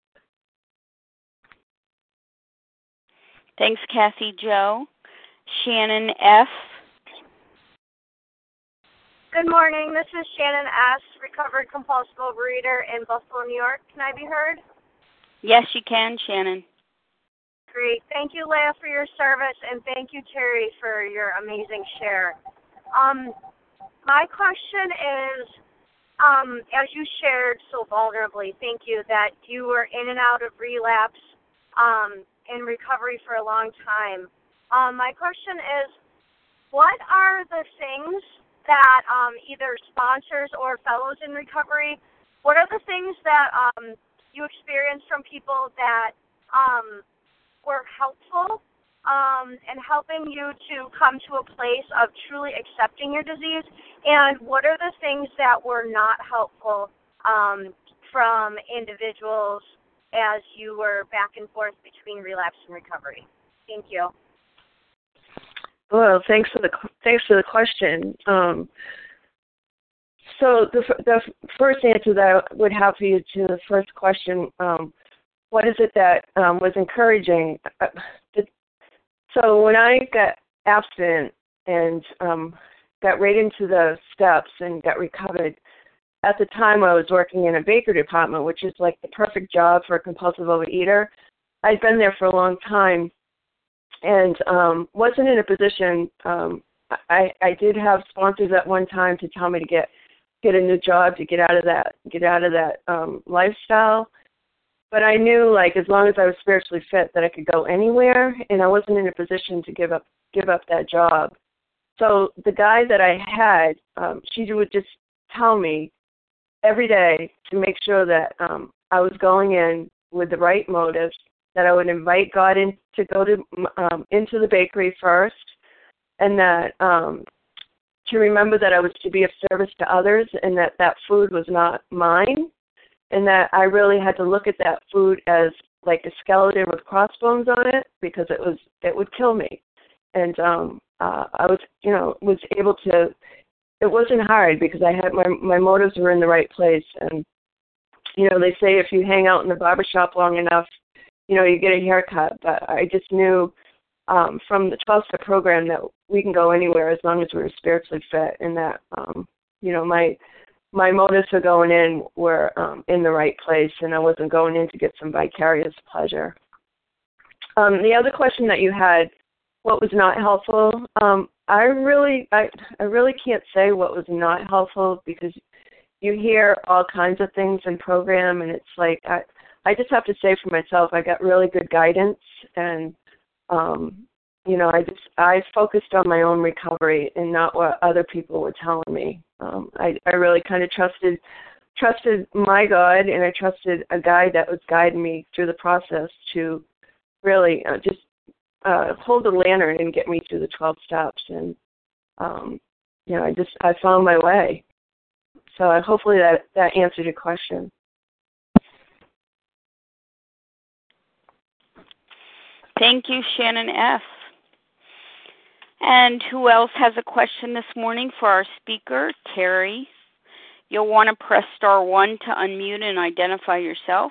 Thanks, Kathy Jo. Shannon F. Good morning. This is Shannon S., recovered compulsive overeater in Buffalo, New York. Can I be heard? Yes, you can, Shannon. Great. Thank you, Leah, for your service, and thank you, Terry, for your amazing share. Um, my question is, um, as you shared so vulnerably, thank you, that you were in and out of relapse um, in recovery for a long time. Um, my question is, what are the things that um, either sponsors or fellows in recovery, what are the things that um, you experienced from people that um, were helpful um, in helping you to come to a place of truly accepting your disease? And what are the things that were not helpful um, from individuals as you were back and forth between relapse and recovery? Thank you. Well, thanks for the thanks for the question. Um, so the the first answer that I would have for you to the first question, um, what is it that um, was encouraging? Uh, the, so when I got abstinent and um, got right into the steps and got recovered, at the time I was working in a bakery department, which is like the perfect job for a compulsive overeater. I'd been there for a long time. And um, wasn't in a position. Um, I, I did have sponsors at one time to tell me to get get a new job to get out of that get out of that um, lifestyle. But I knew, like, as long as I was spiritually fit, that I could go anywhere, and I wasn't in a position to give up give up that job. So the guy that I had, um, she would just tell me every day to make sure that um, I was going in with the right motives, that I would invite God in to go to um, into the bakery first, and that um, to remember that I was to be of service to others, and that that food was not mine, and that I really had to look at that food as like a skeleton with crossbones on it, because it was it would kill me. And um, uh, I was, you know, was able to. It wasn't hard because I had my my motives were in the right place, and you know, they say if you hang out in the barbershop long enough, you know, you get a haircut. But I just knew um, from the twelve-step program that we can go anywhere as long as we're spiritually fit, and that, um, you know, my my motives for going in were um, in the right place, and I wasn't going in to get some vicarious pleasure. Um, the other question that you had, what was not helpful? Um, I really, I, I really can't say what was not helpful, because you hear all kinds of things in program, and it's like I. I just have to say for myself, I got really good guidance, and um, you know, I just I focused on my own recovery and not what other people were telling me. Um, I I really kind of trusted trusted my God, and I trusted a guide that was guiding me through the process to really uh, just uh, hold the lantern and get me through the twelve steps. And um, you know, I just I found my way. So uh, hopefully that that answered your question. Thank you, Shannon F. And who else has a question this morning for our speaker, Terry? You'll want to press star one to unmute and identify yourself.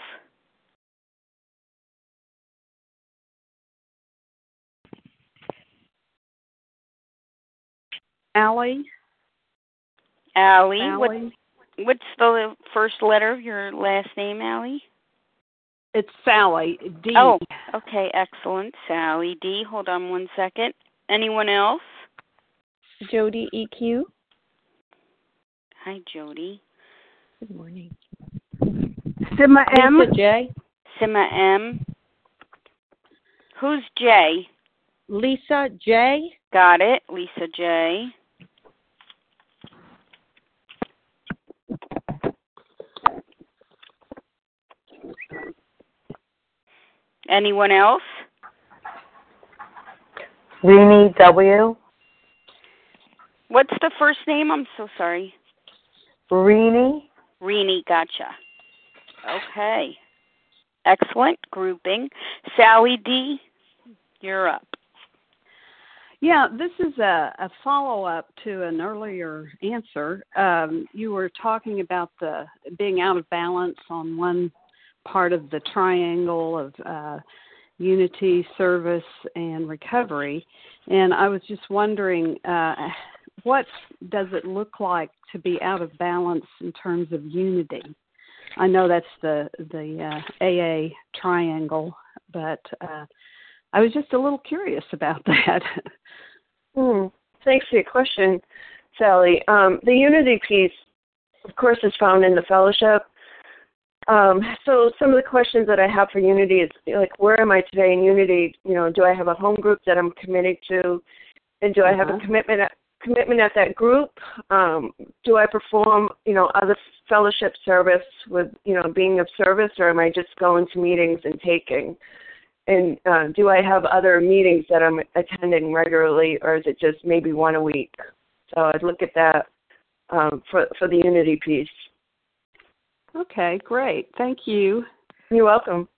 Allie. Allie. Allie. What, what's the first letter of your last name, Allie? It's Sally, D. Oh, okay, excellent. Sally D. Hold on one second. Anyone else? Jody E Q. Hi, Jody. Good morning. Sima M. Lisa J. Sima M. Who's J? Lisa J. Got it. Lisa J. Anyone else? Renee W. What's the first name? I'm so sorry. Renee. Renee, gotcha. Okay. Excellent grouping. Sally D., you're up. Yeah, this is a, a follow-up to an earlier answer. Um, you were talking about the being out of balance on one part of the triangle of uh, unity, service, and recovery. And I was just wondering, uh, what does it look like to be out of balance in terms of unity? I know that's the, the uh, A A triangle, but uh, I was just a little curious about that. Hmm. Thanks for your question, Sally. Um, the unity piece, of course, is found in the fellowship. Um, so some of the questions that I have for unity is, like, where am I today in unity? You know, do I have a home group that I'm committed to? And do I have Uh-huh. a commitment at, commitment at that group? Um, do I perform, you know, other fellowship service with, you know, being of service, or am I just going to meetings and taking? And uh, do I have other meetings that I'm attending regularly, or is it just maybe one a week? So I'd look at that um, for for the unity piece. Okay, great. Thank you. You're welcome.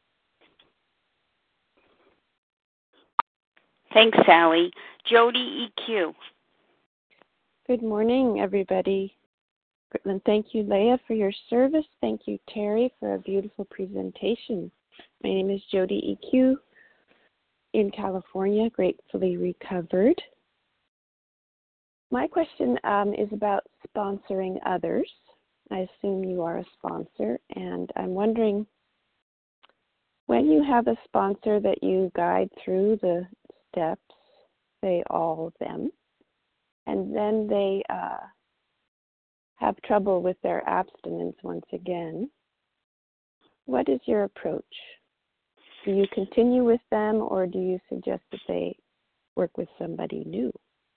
Thanks, Sally. Jody E Q. Good morning, everybody. And thank you, Leah, for your service. Thank you, Terry, for a beautiful presentation. My name is Jody E Q in California, gratefully recovered. My question um, is about sponsoring others. I assume you are a sponsor, and I'm wondering, when you have a sponsor that you guide through the steps, say all of them, and then they uh, have trouble with their abstinence once again, what is your approach? Do you continue with them, or do you suggest that they work with somebody new?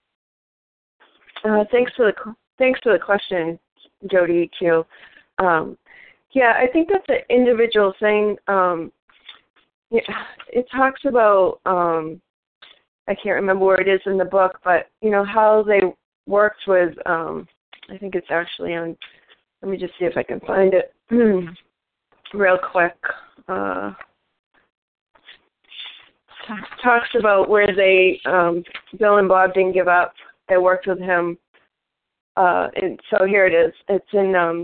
Uh, thanks for the thanks for the question, Jody Q. Um, yeah, I think that's an individual thing. Um, yeah, it talks about um, I can't remember where it is in the book, but you know how they worked with. Um, I think it's actually on. Let me just see if I can find it real quick. Uh, talks about where they, um, Bill and Bob didn't give up. They worked with him. Uh, and so here it is. It's in, um,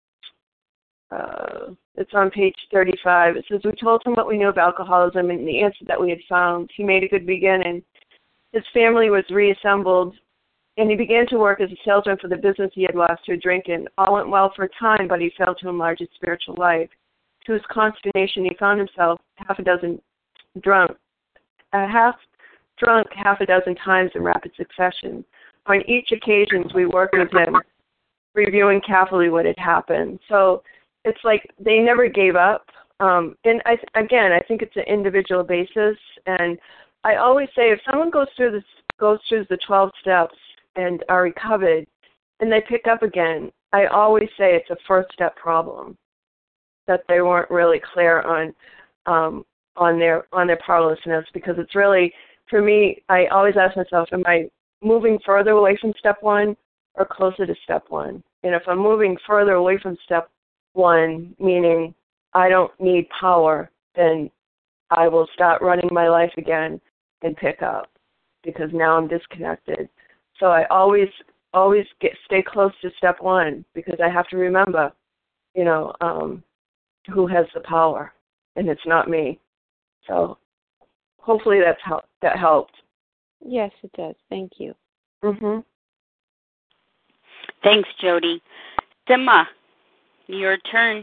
uh, it's on page thirty-five. It says, we told him what we knew of alcoholism and the answer that we had found. He made a good beginning. His family was reassembled, and he began to work as a salesman for the business he had lost through drinking. All went well for a time, but he failed to enlarge his spiritual life. To his consternation, he found himself half a dozen drunk. Uh, half drunk half a dozen times in rapid succession. On each occasion, we worked with him, reviewing carefully what had happened. So it's like they never gave up. Um, and I, again, I think it's an individual basis. And I always say, if someone goes through this, goes through the twelve steps and are recovered, and they pick up again, I always say it's a first step problem, that they weren't really clear on. Um, on their on their powerlessness, because it's really, for me, I always ask myself, am I moving further away from step one or closer to step one? And if I'm moving further away from step one, meaning I don't need power, then I will start running my life again and pick up, because now I'm disconnected. So I always always get stay close to step one, because I have to remember, you know, um, who has the power, and it's not me. So hopefully that's help, that helped. Yes, it does. Thank you. Mhm. Thanks, Jody. Sima, your turn.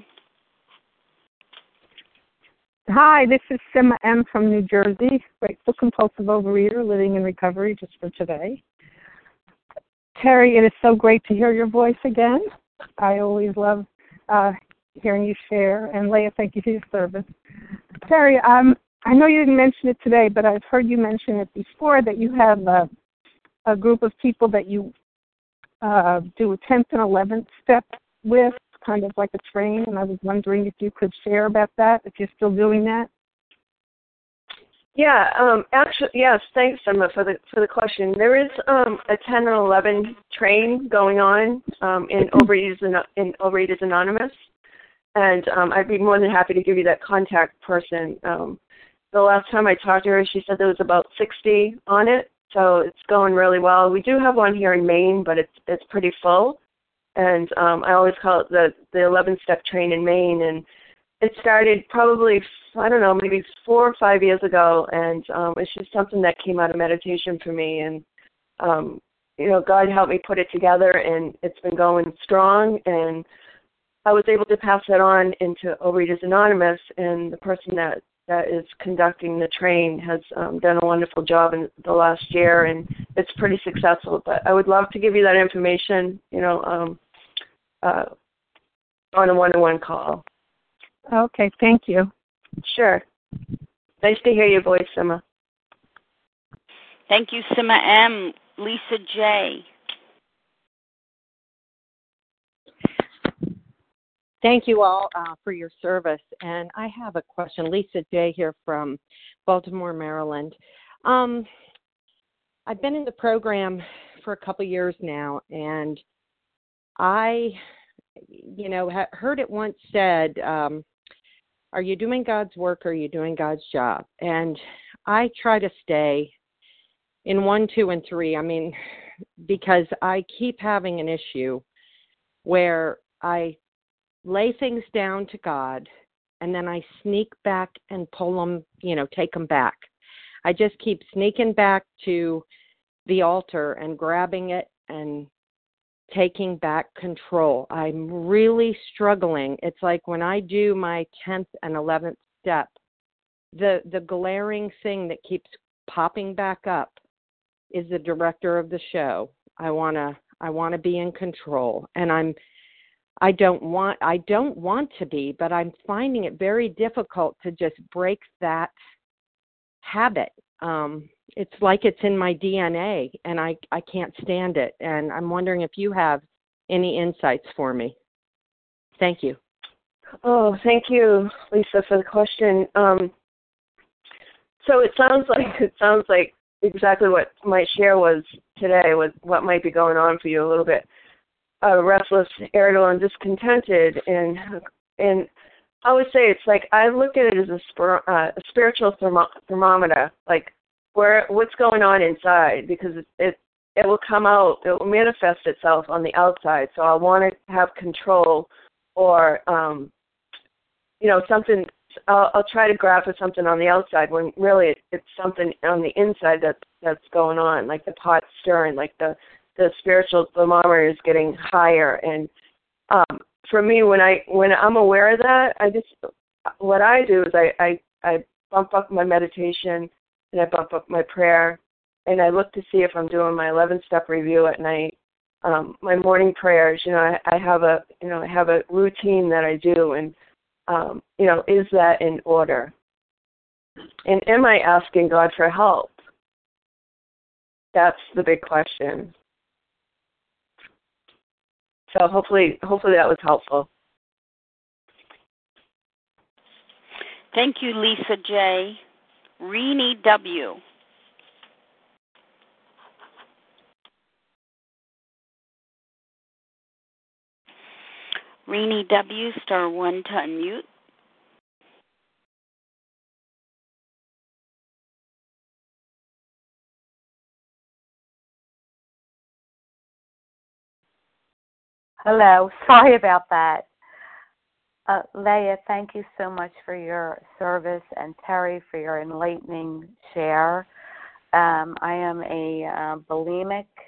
Hi, this is Sima M. from New Jersey, grateful compulsive overeater living in recovery just for today. Terry, it is so great to hear your voice again. I always love uh, hearing you share. And Leah, thank you for your service. Terry, um, I know you didn't mention it today, but I've heard you mention it before that you have a, a group of people that you uh, do a tenth and eleventh step with, kind of like a train, and I was wondering if you could share about that, if you're still doing that. Yeah, um, actually, yes, thanks, Emma, for the for the question. There is um, a ten and eleven train going on um, in Overeaters in Overeaters Anonymous, and um, I'd be more than happy to give you that contact person. Um, the last time I talked to her, she said there was about sixty on it, so it's going really well. We do have one here in Maine, but it's it's pretty full, and um, I always call it the the eleven-step train in Maine, and it started probably, I don't know, maybe four or five years ago, and um, it's just something that came out of meditation for me. And, um, you know, God helped me put it together, and it's been going strong. And I was able to pass that on into Overeaters Anonymous, and the person that, that is conducting the train has um, done a wonderful job in the last year, and it's pretty successful. But I would love to give you that information, you know, um, uh, on a one-on-one call. Okay, thank you. Sure. Nice to hear your voice, Sima. Thank you, Sima M. Lisa J. Thank you all uh, for your service. And I have a question. Lisa J. here from Baltimore, Maryland. Um, I've been in the program for a couple years now, and I, you know, heard it once said, um, are you doing God's work or are you doing God's job? And I try to stay in one, two, and three. I mean, because I keep having an issue where I lay things down to God and then I sneak back and pull them, you know, take them back. I just keep sneaking back to the altar and grabbing it and taking back control. I'm really struggling. It's like when I do my tenth and eleventh step, the the glaring thing that keeps popping back up is the director of the show. I want to I want to be in control, and I'm I don't want I don't want to be, but I'm finding it very difficult to just break that habit. Um It's like it's in my D N A, and I, I can't stand it. And I'm wondering if you have any insights for me. Thank you. Oh, thank you, Lisa, for the question. Um, so it sounds like it sounds like exactly what my share was today, with what might be going on for you a little bit. Uh, restless, irritable, and discontented, and and I would say it's like I look at it as a, spir- uh, a spiritual thermo- thermometer, like. Where what's going on inside, because it, it it will come out, it will manifest itself on the outside. So I want to have control, or um, you know, something. I'll, I'll try to grab for something on the outside when really it, it's something on the inside that that's going on, like the pot stirring, like the the spiritual thermometer is getting higher. And um, for me, when I when I'm aware of that, I just what I do is I I, I bump up my meditation. And I bump up my prayer, and I look to see if I'm doing my eleven-step review at night. Um, my morning prayers, you know, I, I have a, you know, I have a routine that I do, and um, you know, is that in order? And am I asking God for help? That's the big question. So hopefully, hopefully that was helpful. Thank you, Lisa J. Renee W. Renee W. Star one to unmute. Hello. Sorry about that. Uh, Leah, thank you so much for your service, and Terry for your enlightening share. Um, I am a uh, bulimic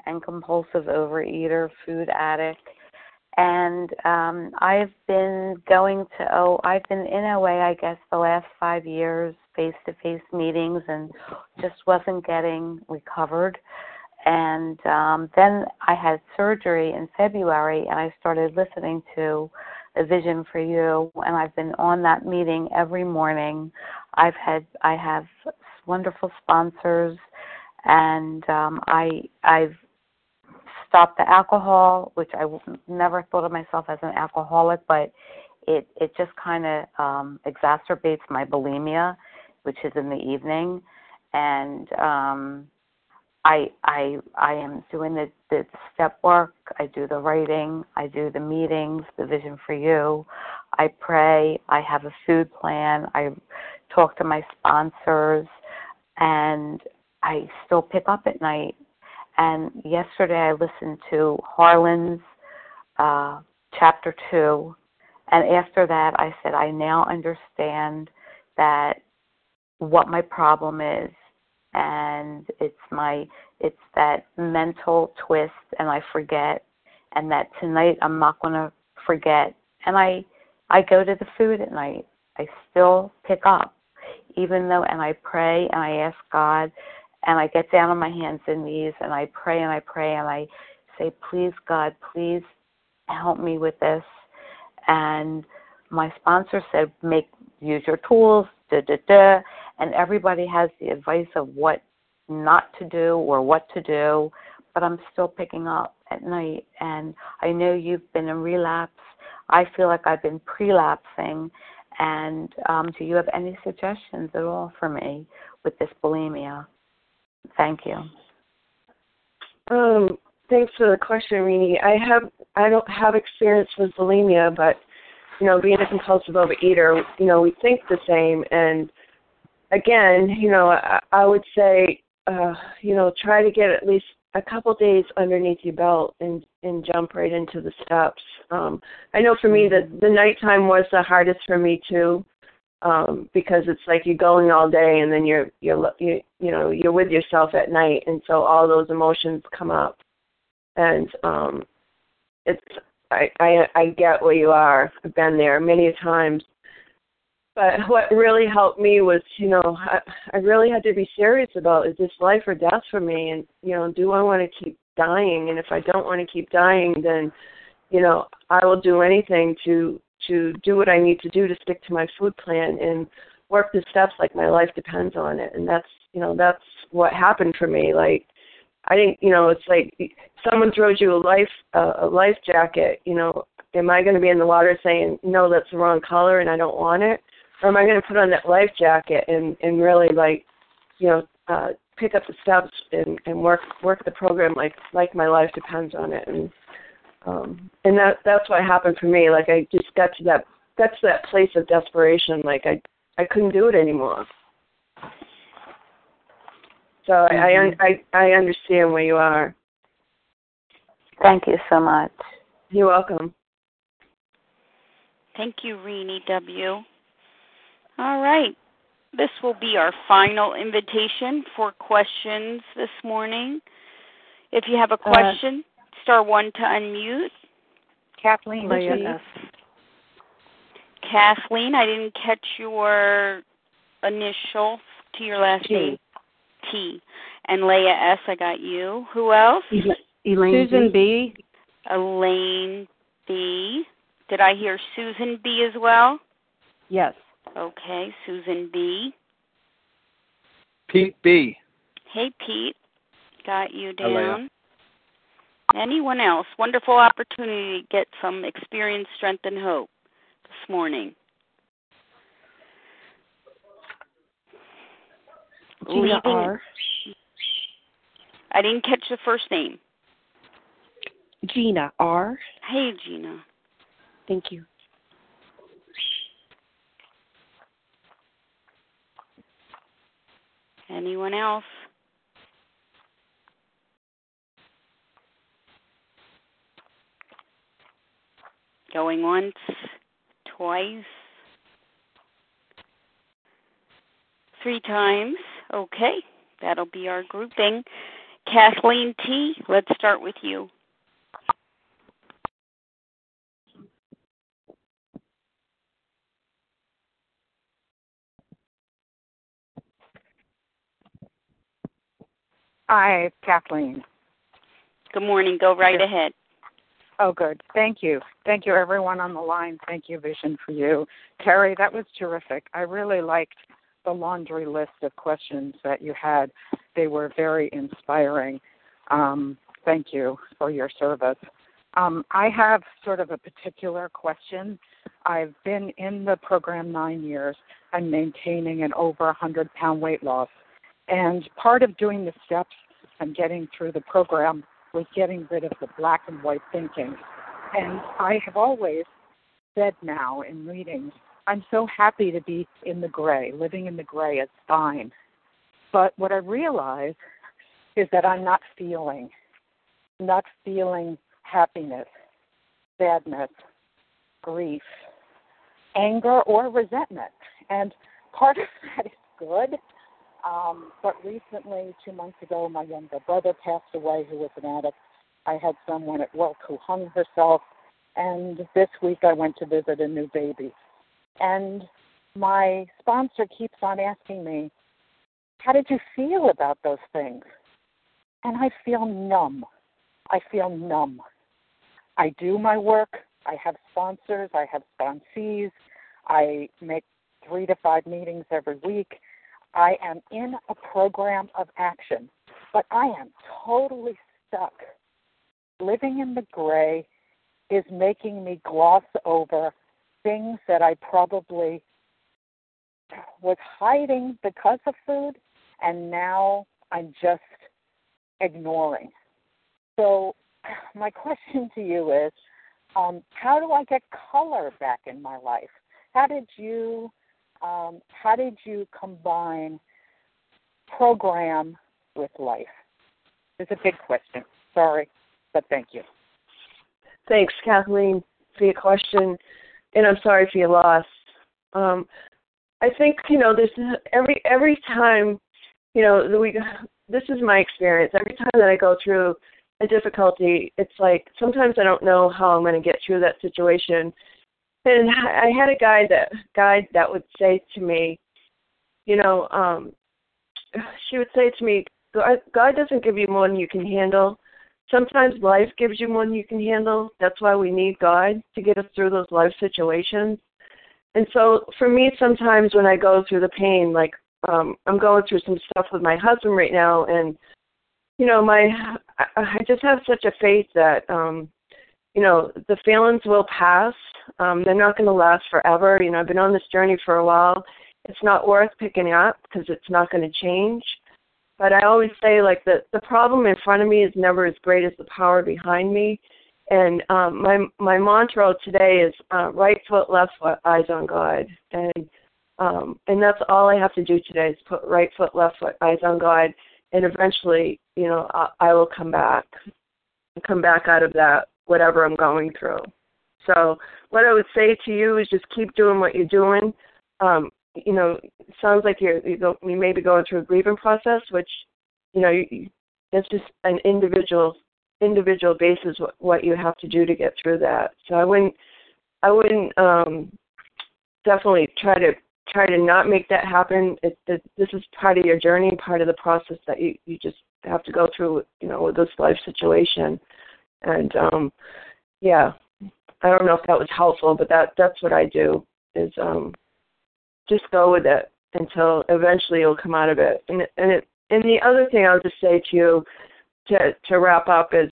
and compulsive overeater, food addict. And um, I've been going to, oh, I've been in O A, I guess, the last five years, face-to-face meetings, and just wasn't getting recovered. And um, then I had surgery in February, and I started listening to A Vision for You, and I've been on that meeting every morning. I've had, I have wonderful sponsors, and um, I, I've stopped the alcohol, which I never thought of myself as an alcoholic, but it, it just kind of um, exacerbates my bulimia, which is in the evening. And um, I, I, I am doing the, the step work. I do the writing. I do the meetings, the Vision for You. I pray. I have a food plan. I talk to my sponsors, and I still pick up at night. And yesterday I listened to Harlan's uh, chapter two, and after that I said, I now understand that what my problem is, and it's my it's that mental twist, and I forget, and that tonight I'm not going to forget. And I I go to the food at night. I still pick up, even though, and I pray and I ask God. And I get down on my hands and knees, and I pray and I pray, and I say, please, God, please help me with this. And my sponsor said, make use your tools, da, da, da. And everybody has the advice of what not to do or what to do, but I'm still picking up at night. And I know you've been in relapse. I feel like I've been prelapsing. And um, do you have any suggestions at all for me with this bulimia? Thank you. Um, thanks for the question, Rini. I have I don't have experience with bulimia, but you know, being a compulsive overeater, you know, we think the same. And again, you know, I, I would say, uh, you know, try to get at least a couple days underneath your belt and and jump right into the steps. Um, I know for me that the nighttime was the hardest for me too. Um, because it's like you're going all day and then you're you're you, you know you're with yourself at night, and so all those emotions come up, and um, it's I, I I get where you are. I've been there many times, but what really helped me was, you know, I, I really had to be serious about, is this life or death for me, and you know, do I want to keep dying? And if I don't want to keep dying, then you know, I will do anything to. to do what I need to do to stick to my food plan and work the steps like my life depends on it. And that's, you know, that's what happened for me. Like, I didn't, you know, it's like someone throws you a life, uh, a life jacket, you know, am I going to be in the water saying, no, that's the wrong color and I don't want it? Or am I going to put on that life jacket and, and really like, you know, uh, pick up the steps and, and work, work the program like, like my life depends on it. And, Um, and that that's what happened for me. Like I just got to that got to that place of desperation. Like I I couldn't do it anymore. So mm-hmm. I, I I understand where you are. Thank you so much. You're welcome. Thank you, Rini W. All right. This will be our final invitation for questions this morning. If you have a question, uh, star one to unmute. Kathleen, Leah S. Kathleen, I didn't catch your initial to your last T. name. T. And Leah S., I got you. Who else? Elaine Susan B. B. Elaine B. Did I hear Susan B. as well? Yes. Okay, Susan B. Pete B. Hey, Pete. Got you down. Leah. Anyone else? Wonderful opportunity to get some experience, strength, and hope this morning. Gina R. I didn't catch the first name. Gina R. Hey, Gina. Thank you. Anyone else? Going once, twice, three times. Okay, that'll be our grouping. Kathleen T., let's start with you. Hi, Kathleen. Good morning. Go right ahead. Oh, good. Thank you. Thank you, everyone on the line. Thank you, Vision for You. Terry, that was terrific. I really liked the laundry list of questions that you had. They were very inspiring. Um, thank you for your service. Um, I have sort of a particular question. I've been in the program nine years and maintaining an over one hundred pound weight loss. And part of doing the steps and getting through the program was getting rid of the black and white thinking. And I have always said now in meetings, I'm so happy to be in the gray. Living in the gray is fine. But what I realize is that I'm not feeling, not feeling happiness, sadness, grief, anger, or resentment. And part of that is good. Um, but recently, two months ago, my younger brother passed away who was an addict. I had someone at work who hung herself. And this week I went to visit a new baby. And my sponsor keeps on asking me, how did you feel about those things? And I feel numb. I feel numb. I do my work. I have sponsors. I have sponsees. I make three to five meetings every week. I am in a program of action, but I am totally stuck. Living in the gray is making me gloss over things that I probably was hiding because of food, and now I'm just ignoring. So my question to you is, um, how do I get color back in my life? How did you um, how did you combine program with life? It's a big question. Sorry, but thank you. Thanks, Kathleen, for your question, and I'm sorry for your loss. Um, I think, you know, this is every every time, you know, we. This is my experience. Every time that I go through a difficulty, it's like sometimes I don't know how I'm going to get through that situation. And I had a guide that guide that would say to me, you know, um, she would say to me, God, God doesn't give you more than you can handle. Sometimes life gives you more than you can handle. That's why we need God to get us through those life situations. And so for me, sometimes when I go through the pain, like um, I'm going through some stuff with my husband right now, and, you know, my I, I just have such a faith that, um, you know, the feelings will pass. Um, they're not going to last forever. You know, I've been on this journey for a while. It's not worth picking up because it's not going to change. But I always say, like, the, the problem in front of me is never as great as the power behind me. And um, my my mantra today is uh, right foot, left foot, eyes on God. And um, and that's all I have to do today is put right foot, left foot, eyes on God. And eventually, you know, I, I will come back, come back out of that, whatever I'm going through. So what I would say to you is just keep doing what you're doing. Um, you know, it sounds like you're, you, go, you may be going through a grieving process, which, you know, you, it's just an individual individual basis what, what you have to do to get through that. So I wouldn't, I wouldn't um, definitely try to try to not make that happen. It, it, this is part of your journey, part of the process that you, you just have to go through, you know, with this life situation. And um, yeah, I don't know if that was helpful, but that that's what I do is um, just go with it until eventually you'll come out of it. And and it, and the other thing I'll just say to you to to wrap up is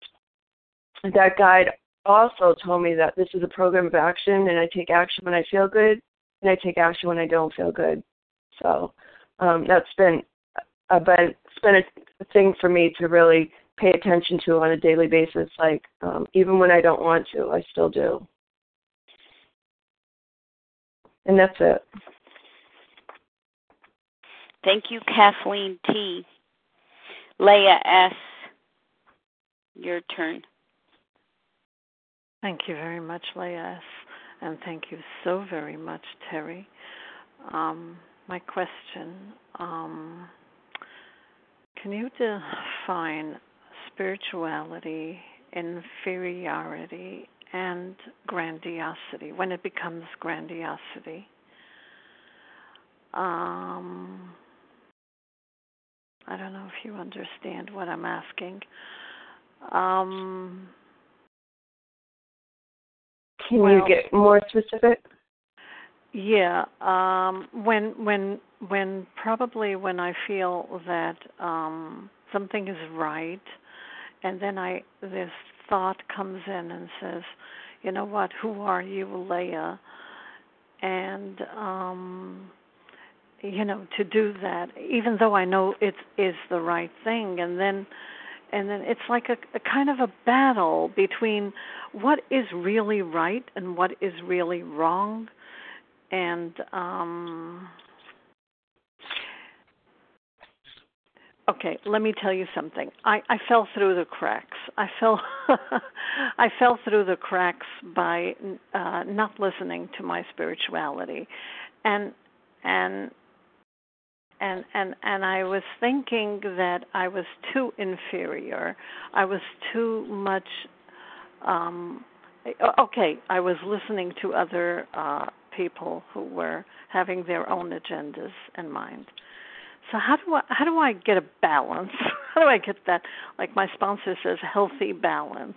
that guide also told me that this is a program of action, and I take action when I feel good, and I take action when I don't feel good. So um, that's been a, been, it's been a thing for me to really pay attention to on a daily basis. Like um, even when I don't want to, I still do. And that's it. Thank you, Kathleen T. Leah S., your turn. Thank you very much, Leah S., and thank you so very much, Terry. Um, my question, um, can you define spirituality, inferiority, and grandiosity, when it becomes grandiosity. Um, I don't know if you understand what I'm asking. Um, Can well, you get more specific? Yeah, um, when when when probably when I feel that um, something is right, and then I this thought comes in and says, you know what? Who are you, Leah? And um, you know, to do that, even though I know it is the right thing, and then and then it's like a, a kind of a battle between what is really right and what is really wrong. And um, okay, let me tell you something. I, I fell through the cracks. I fell, I fell through the cracks by uh, not listening to my spirituality, and and and and and I was thinking that I was too inferior. I was too much. Um, okay, I was listening to other uh, people who were having their own agendas in mind. So how do I how do I get a balance? How do I get that? Like my sponsor says, healthy balance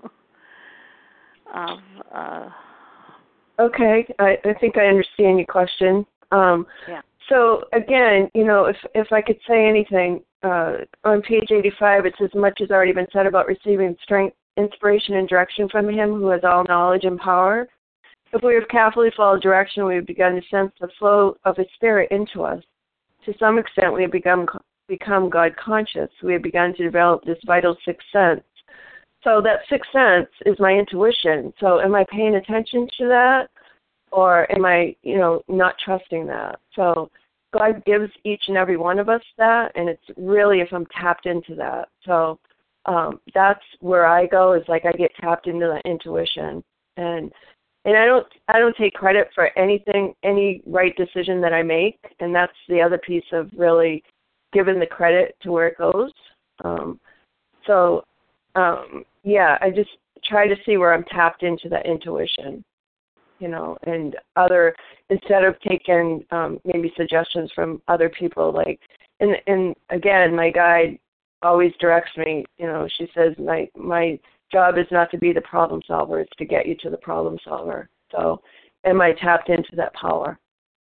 of. Uh, Okay, I, I think I understand your question. Um, yeah. So again, you know, if if I could say anything, uh, on page eighty-five, it says much has already been said about receiving strength, inspiration, and direction from Him who has all knowledge and power. If we have carefully followed direction, we have begun to sense the flow of His Spirit into us. To some extent, we have become become God conscious. We have begun to develop this vital sixth sense. So that sixth sense is my intuition. So am I paying attention to that, or am I, you know, not trusting that? So God gives each and every one of us that, and it's really if I'm tapped into that. So um, that's where I go, is like I get tapped into the intuition, and and I don't I don't take credit for anything, any right decision that I make, and that's the other piece of really giving the credit to where it goes. Um, so um, yeah, I just try to see where I'm tapped into that intuition, you know, and other, instead of taking um, maybe suggestions from other people, like, and and again, my guide always directs me, you know, she says, my my job is not to be the problem solver, it's to get you to the problem solver. So am I tapped into that power?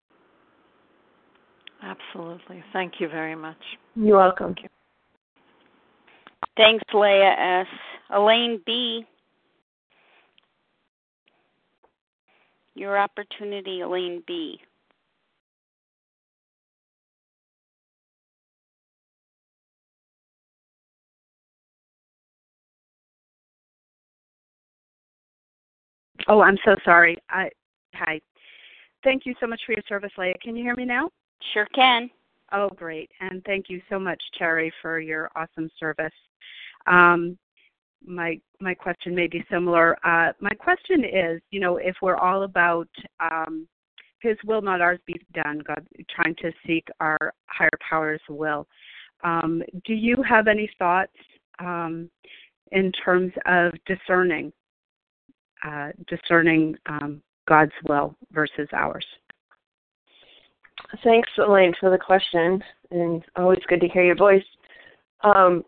Absolutely. Thank you very much. You're welcome. Thank you. Thanks, Leah S. Elaine B. Your opportunity, Elaine B. Oh, I'm so sorry. I hi. Thank you so much for your service, Leah. Can you hear me now? Sure can. Oh, great. And thank you so much, Terry, for your awesome service. Um, my my question may be similar. Uh, my question is, you know, if we're all about um, His will, not ours, be done, God, trying to seek our higher powers' will, um, do you have any thoughts um, in terms of discerning, uh, discerning um, God's will versus ours? Thanks, Elaine, for the question, and always good to hear your voice. Um,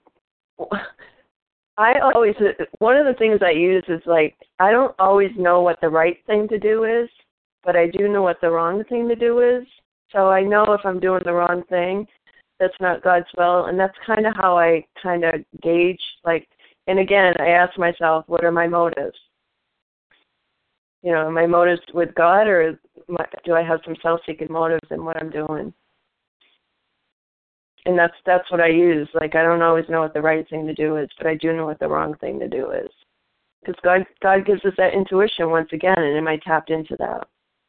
I always, one of the things I use is like, I don't always know what the right thing to do is, but I do know what the wrong thing to do is. So I know if I'm doing the wrong thing, that's not God's will, and that's kind of how I kind of gauge, like, and again, I ask myself, what are my motives? You know, my motives with God, or my, do I have some self-seeking motives in what I'm doing? And that's that's what I use. Like, I don't always know what the right thing to do is, but I do know what the wrong thing to do is. Because God, God gives us that intuition once again, and am I tapped into that?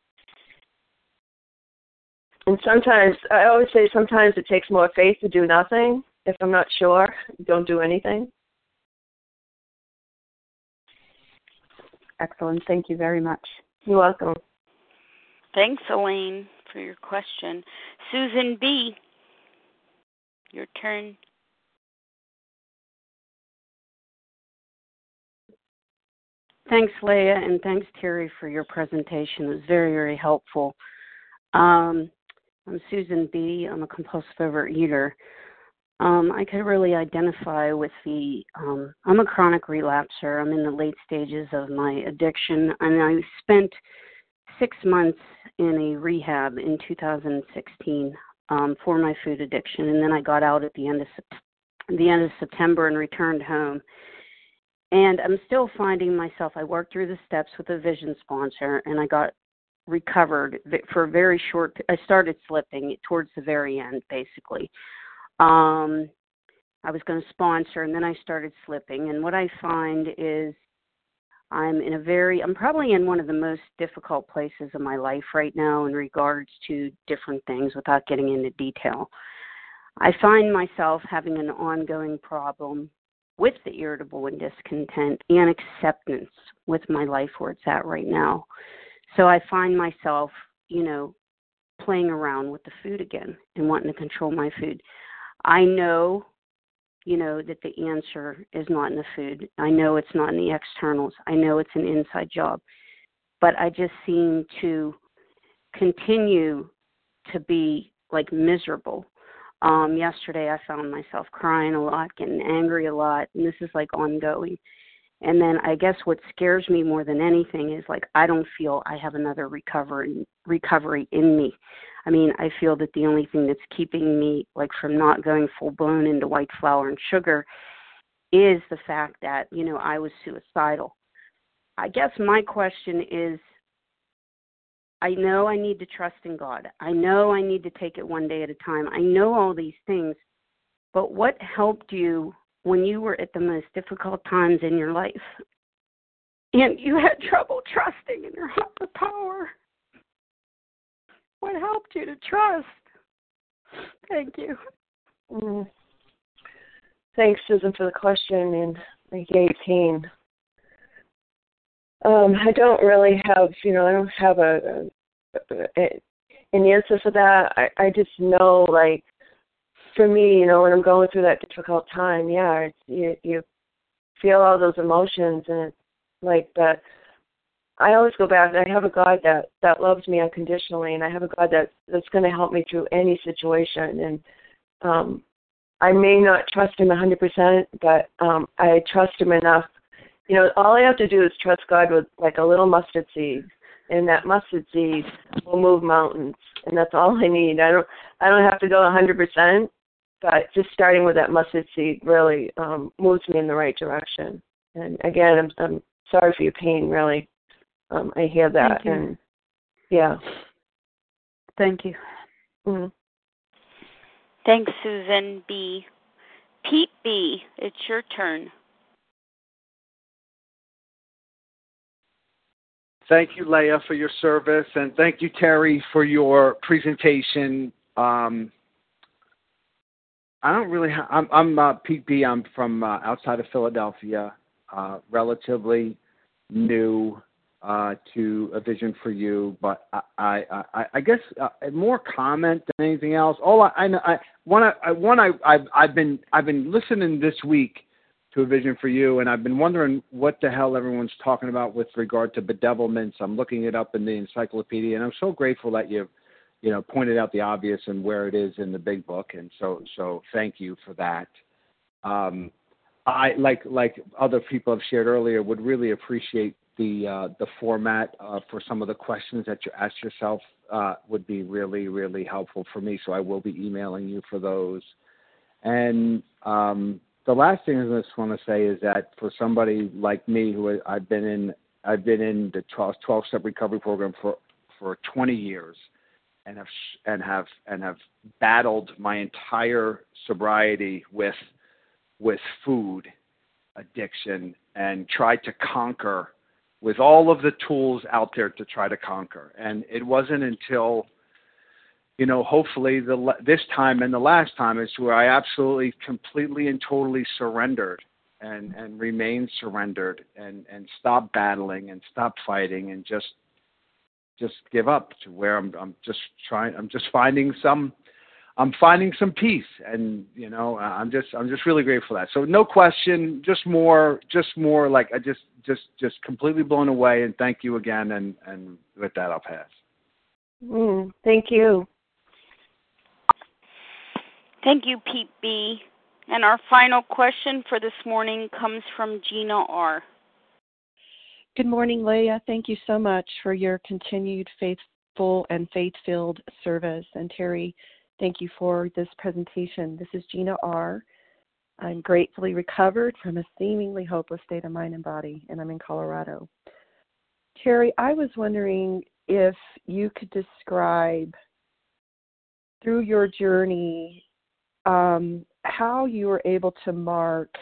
And sometimes, I always say sometimes it takes more faith to do nothing. If I'm not sure, don't do anything. Excellent. Thank you very much. You're welcome. Thanks, Elaine, for your question. Susan B., your turn. Thanks, Leah, and thanks, Terry, for your presentation. It was very, very helpful. Um, I'm Susan B. I'm a compulsive overeater. Um, I could really identify with the, um, I'm a chronic relapser. I'm in the late stages of my addiction, and I spent six months in a rehab in two thousand sixteen um, for my food addiction, and then I got out at the end of the end of September and returned home. And I'm still finding myself, I worked through the steps with a vision sponsor, and I got recovered for a very short, I started slipping towards the very end, basically. Um, I was going to sponsor, and then I started slipping. And what I find is I'm in a very, I'm probably in one of the most difficult places of my life right now in regards to different things without getting into detail. I find myself having an ongoing problem with the irritable and discontent and acceptance with my life where it's at right now. So I find myself, you know, playing around with the food again and wanting to control my food. I know, you know, that the answer is not in the food. I know it's not in the externals. I know it's an inside job. But I just seem to continue to be, like, miserable. Um, yesterday I found myself crying a lot, getting angry a lot, and this is, like, ongoing. And then I guess what scares me more than anything is, like, I don't feel I have another recovery recovery in me. I mean, I feel that the only thing that's keeping me, like, from not going full-blown into white flour and sugar is the fact that, you know, I was suicidal. I guess my question is, I know I need to trust in God. I know I need to take it one day at a time. I know all these things, but what helped you when you were at the most difficult times in your life and you had trouble trusting in your higher power? What helped you to trust? Thank you. Mm. Thanks, Susan, for the question and the eighteen. Um, I don't really have, you know, I don't have a, a, a an answer for that. I, I just know, like, for me, you know, when I'm going through that difficult time, yeah, it's, you you feel all those emotions, and it's like that. I always go back, and I have a God that, that loves me unconditionally, and I have a God that, that's going to help me through any situation. And um, I may not trust him one hundred percent, but um, I trust him enough. You know, all I have to do is trust God with, like, a little mustard seed, and that mustard seed will move mountains, and that's all I need. I don't I don't have to go one hundred percent, but just starting with that mustard seed really um, moves me in the right direction. And, again, I'm, I'm sorry for your pain, really. Um, I hear that. Thank you. And, yeah. Thank you. Mm-hmm. Thanks, Susan B. Pete B., it's your turn. Thank you, Leah, for your service, and thank you, Terry, for your presentation. Um, I don't really have, I'm, I'm uh, Pete B. I'm from uh, outside of Philadelphia, uh, relatively new uh, to A Vision for You, but I, I, I, I guess uh, more comment than anything else. All I, I, I one, I, one I, I've, I've been, I've been listening this week to A Vision for You, and I've been wondering what the hell everyone's talking about with regard to bedevilments. I'm looking it up in the encyclopedia, and I'm so grateful that you've, you know, pointed out the obvious and where it is in the big book, and so so thank you for that. Um, I, like like other people have shared earlier, would really appreciate the uh, the format uh, for some of the questions that you ask yourself uh, would be really, really helpful for me, so I will be emailing you for those. And um, the last thing I just want to say is that for somebody like me, who I've been in, I've been in the twelve-step recovery program for, for twenty years, and have and have and have battled my entire sobriety with with food addiction and tried to conquer with all of the tools out there to try to conquer. And it wasn't until, you know, hopefully the this time and the last time is where I absolutely, completely and totally surrendered and, and remained surrendered and, and stopped battling and stopped fighting and just just give up to where I'm I'm just trying I'm just finding some I'm finding some peace, and you know, I'm just I'm just really grateful for that. So no question, just more, just more like I just just just completely blown away, and thank you again. And and with that, I'll pass. Mm, thank you. Thank you, Pete B. And our final question for this morning comes from Gina R. Good morning, Leah. Thank you so much for your continued faithful and faith-filled service. And Terry, thank you for this presentation. This is Gina R. I'm gratefully recovered from a seemingly hopeless state of mind and body, and I'm in Colorado. Terry, I was wondering if you could describe through your journey um, how you were able to mark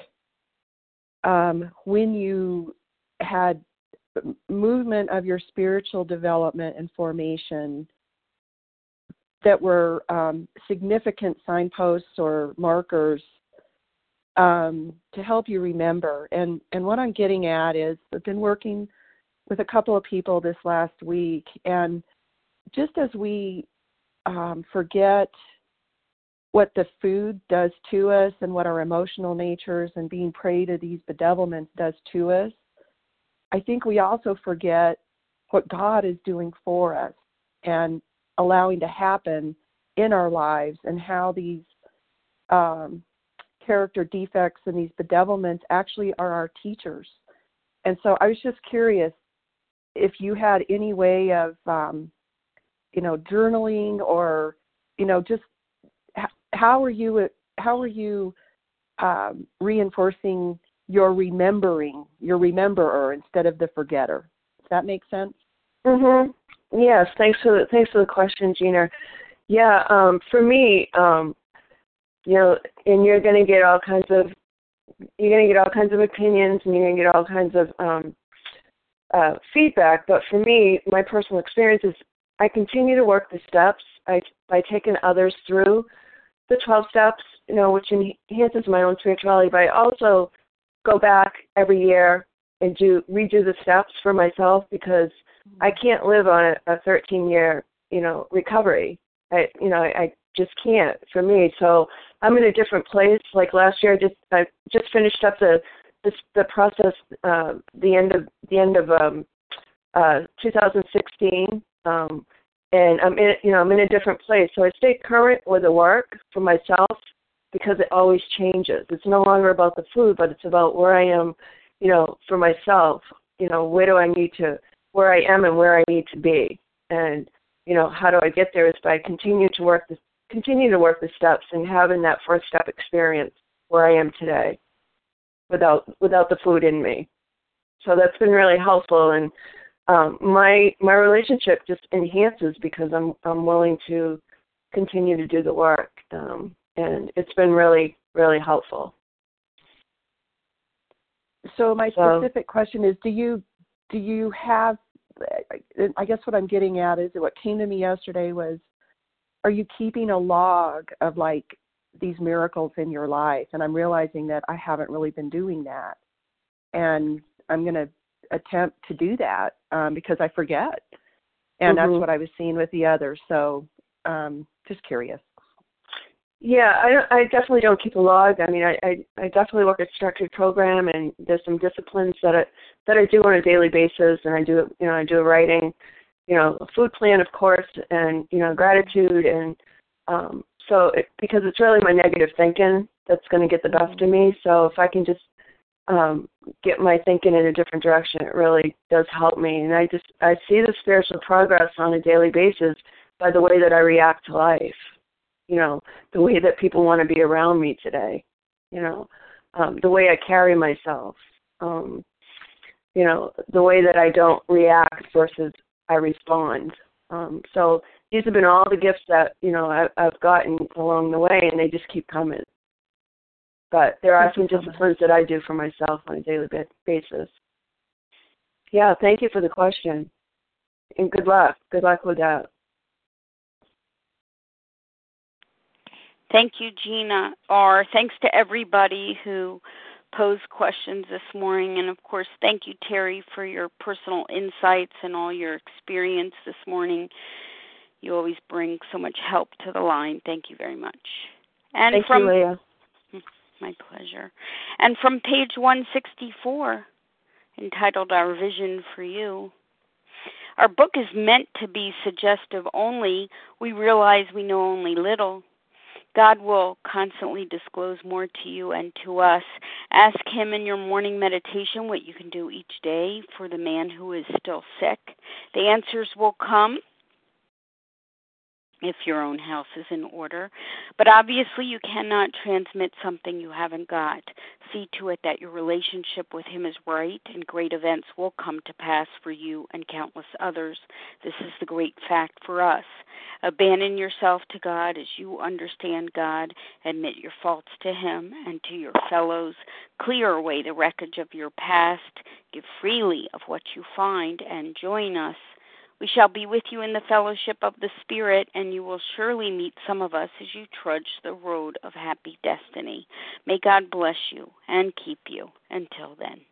um, when you had movement of your spiritual development and formation that were um, significant signposts or markers um, to help you remember. And, and what I'm getting at is I've been working with a couple of people this last week, and just as we um, forget what the food does to us and what our emotional natures and being prey to these bedevilments does to us, I think we also forget what God is doing for us and allowing to happen in our lives, and how these um, character defects and these bedevilments actually are our teachers. And so I was just curious if you had any way of, um, you know, journaling or, you know, just h- how are you, how are you um, reinforcing your remembering, your rememberer instead of the forgetter? Does that make sense? Mhm. Yes. Thanks for the thanks for the question, Gina. Yeah. Um, for me, um, you know, and you're going to get all kinds of you're going to get all kinds of opinions, and you're going to get all kinds of um, uh, feedback. But for me, my personal experience is I continue to work the steps I, by taking others through the twelve steps, you know, which enhances my own spirituality. But I also go back every year and do redo the steps for myself, because I can't live on a thirteen-year, you know, recovery. I, you know, I, I just can't for me. So I'm in a different place. Like last year, I just I just finished up the this, the process. Uh, the end of the end of um, uh, two thousand sixteen, um, and I'm in, you know, I'm in a different place. So I stay current with the work for myself, because it always changes. It's no longer about the food, but it's about where I am, you know, for myself. You know, where do I need to, where I am and where I need to be. And, you know, how do I get there is by continue to work the, continue to work the steps and having that first step experience where I am today without without the food in me. So that's been really helpful, and um, my my relationship just enhances because I'm I'm willing to continue to do the work. Um, And it's been really, really helpful. So my So, specific question is, do you do you have, I guess what I'm getting at is what came to me yesterday was, are you keeping a log of like these miracles in your life? And I'm realizing that I haven't really been doing that. And I'm going to attempt to do that um, because I forget. And mm-hmm. that's what I was seeing with the others. So um, just curious. Yeah, I, I definitely don't keep a log. I mean, I, I, I definitely work a structured program, and there's some disciplines that I that I do on a daily basis, and I do you know I do writing, you know, a food plan, of course, and you know gratitude, and um, so it, because it's really my negative thinking that's going to get the best of me. So if I can just um, get my thinking in a different direction, it really does help me. And I just I see the spiritual progress on a daily basis by the way that I react to life. You know, the way that people want to be around me today, you know, um, the way I carry myself, um, you know, the way that I don't react versus I respond. Um, so these have been all the gifts that, you know, I, I've gotten along the way, and they just keep coming. But there are some disciplines that I do for myself on a daily basis. Yeah, thank you for the question. And good luck. Good luck with that. Thank you, Gina R. Thanks to everybody who posed questions this morning. And, of course, thank you, Terry, for your personal insights and all your experience this morning. You always bring so much help to the line. Thank you very much. And Thank from you, Leah. My pleasure. And from page one sixty-four, entitled Our Vision for You. Our book is meant to be suggestive only. We realize we know only little. God will constantly disclose more to you and to us. Ask Him in your morning meditation what you can do each day for the man who is still sick. The answers will come if your own house is in order. But obviously you cannot transmit something you haven't got. See to it that your relationship with Him is right, and great events will come to pass for you and countless others. This is the great fact for us. Abandon yourself to God as you understand God. Admit your faults to Him and to your fellows. Clear away the wreckage of your past. Give freely of what you find, and join us. We shall be with you in the fellowship of the Spirit, and you will surely meet some of us as you trudge the road of happy destiny. May God bless you and keep you. Until then.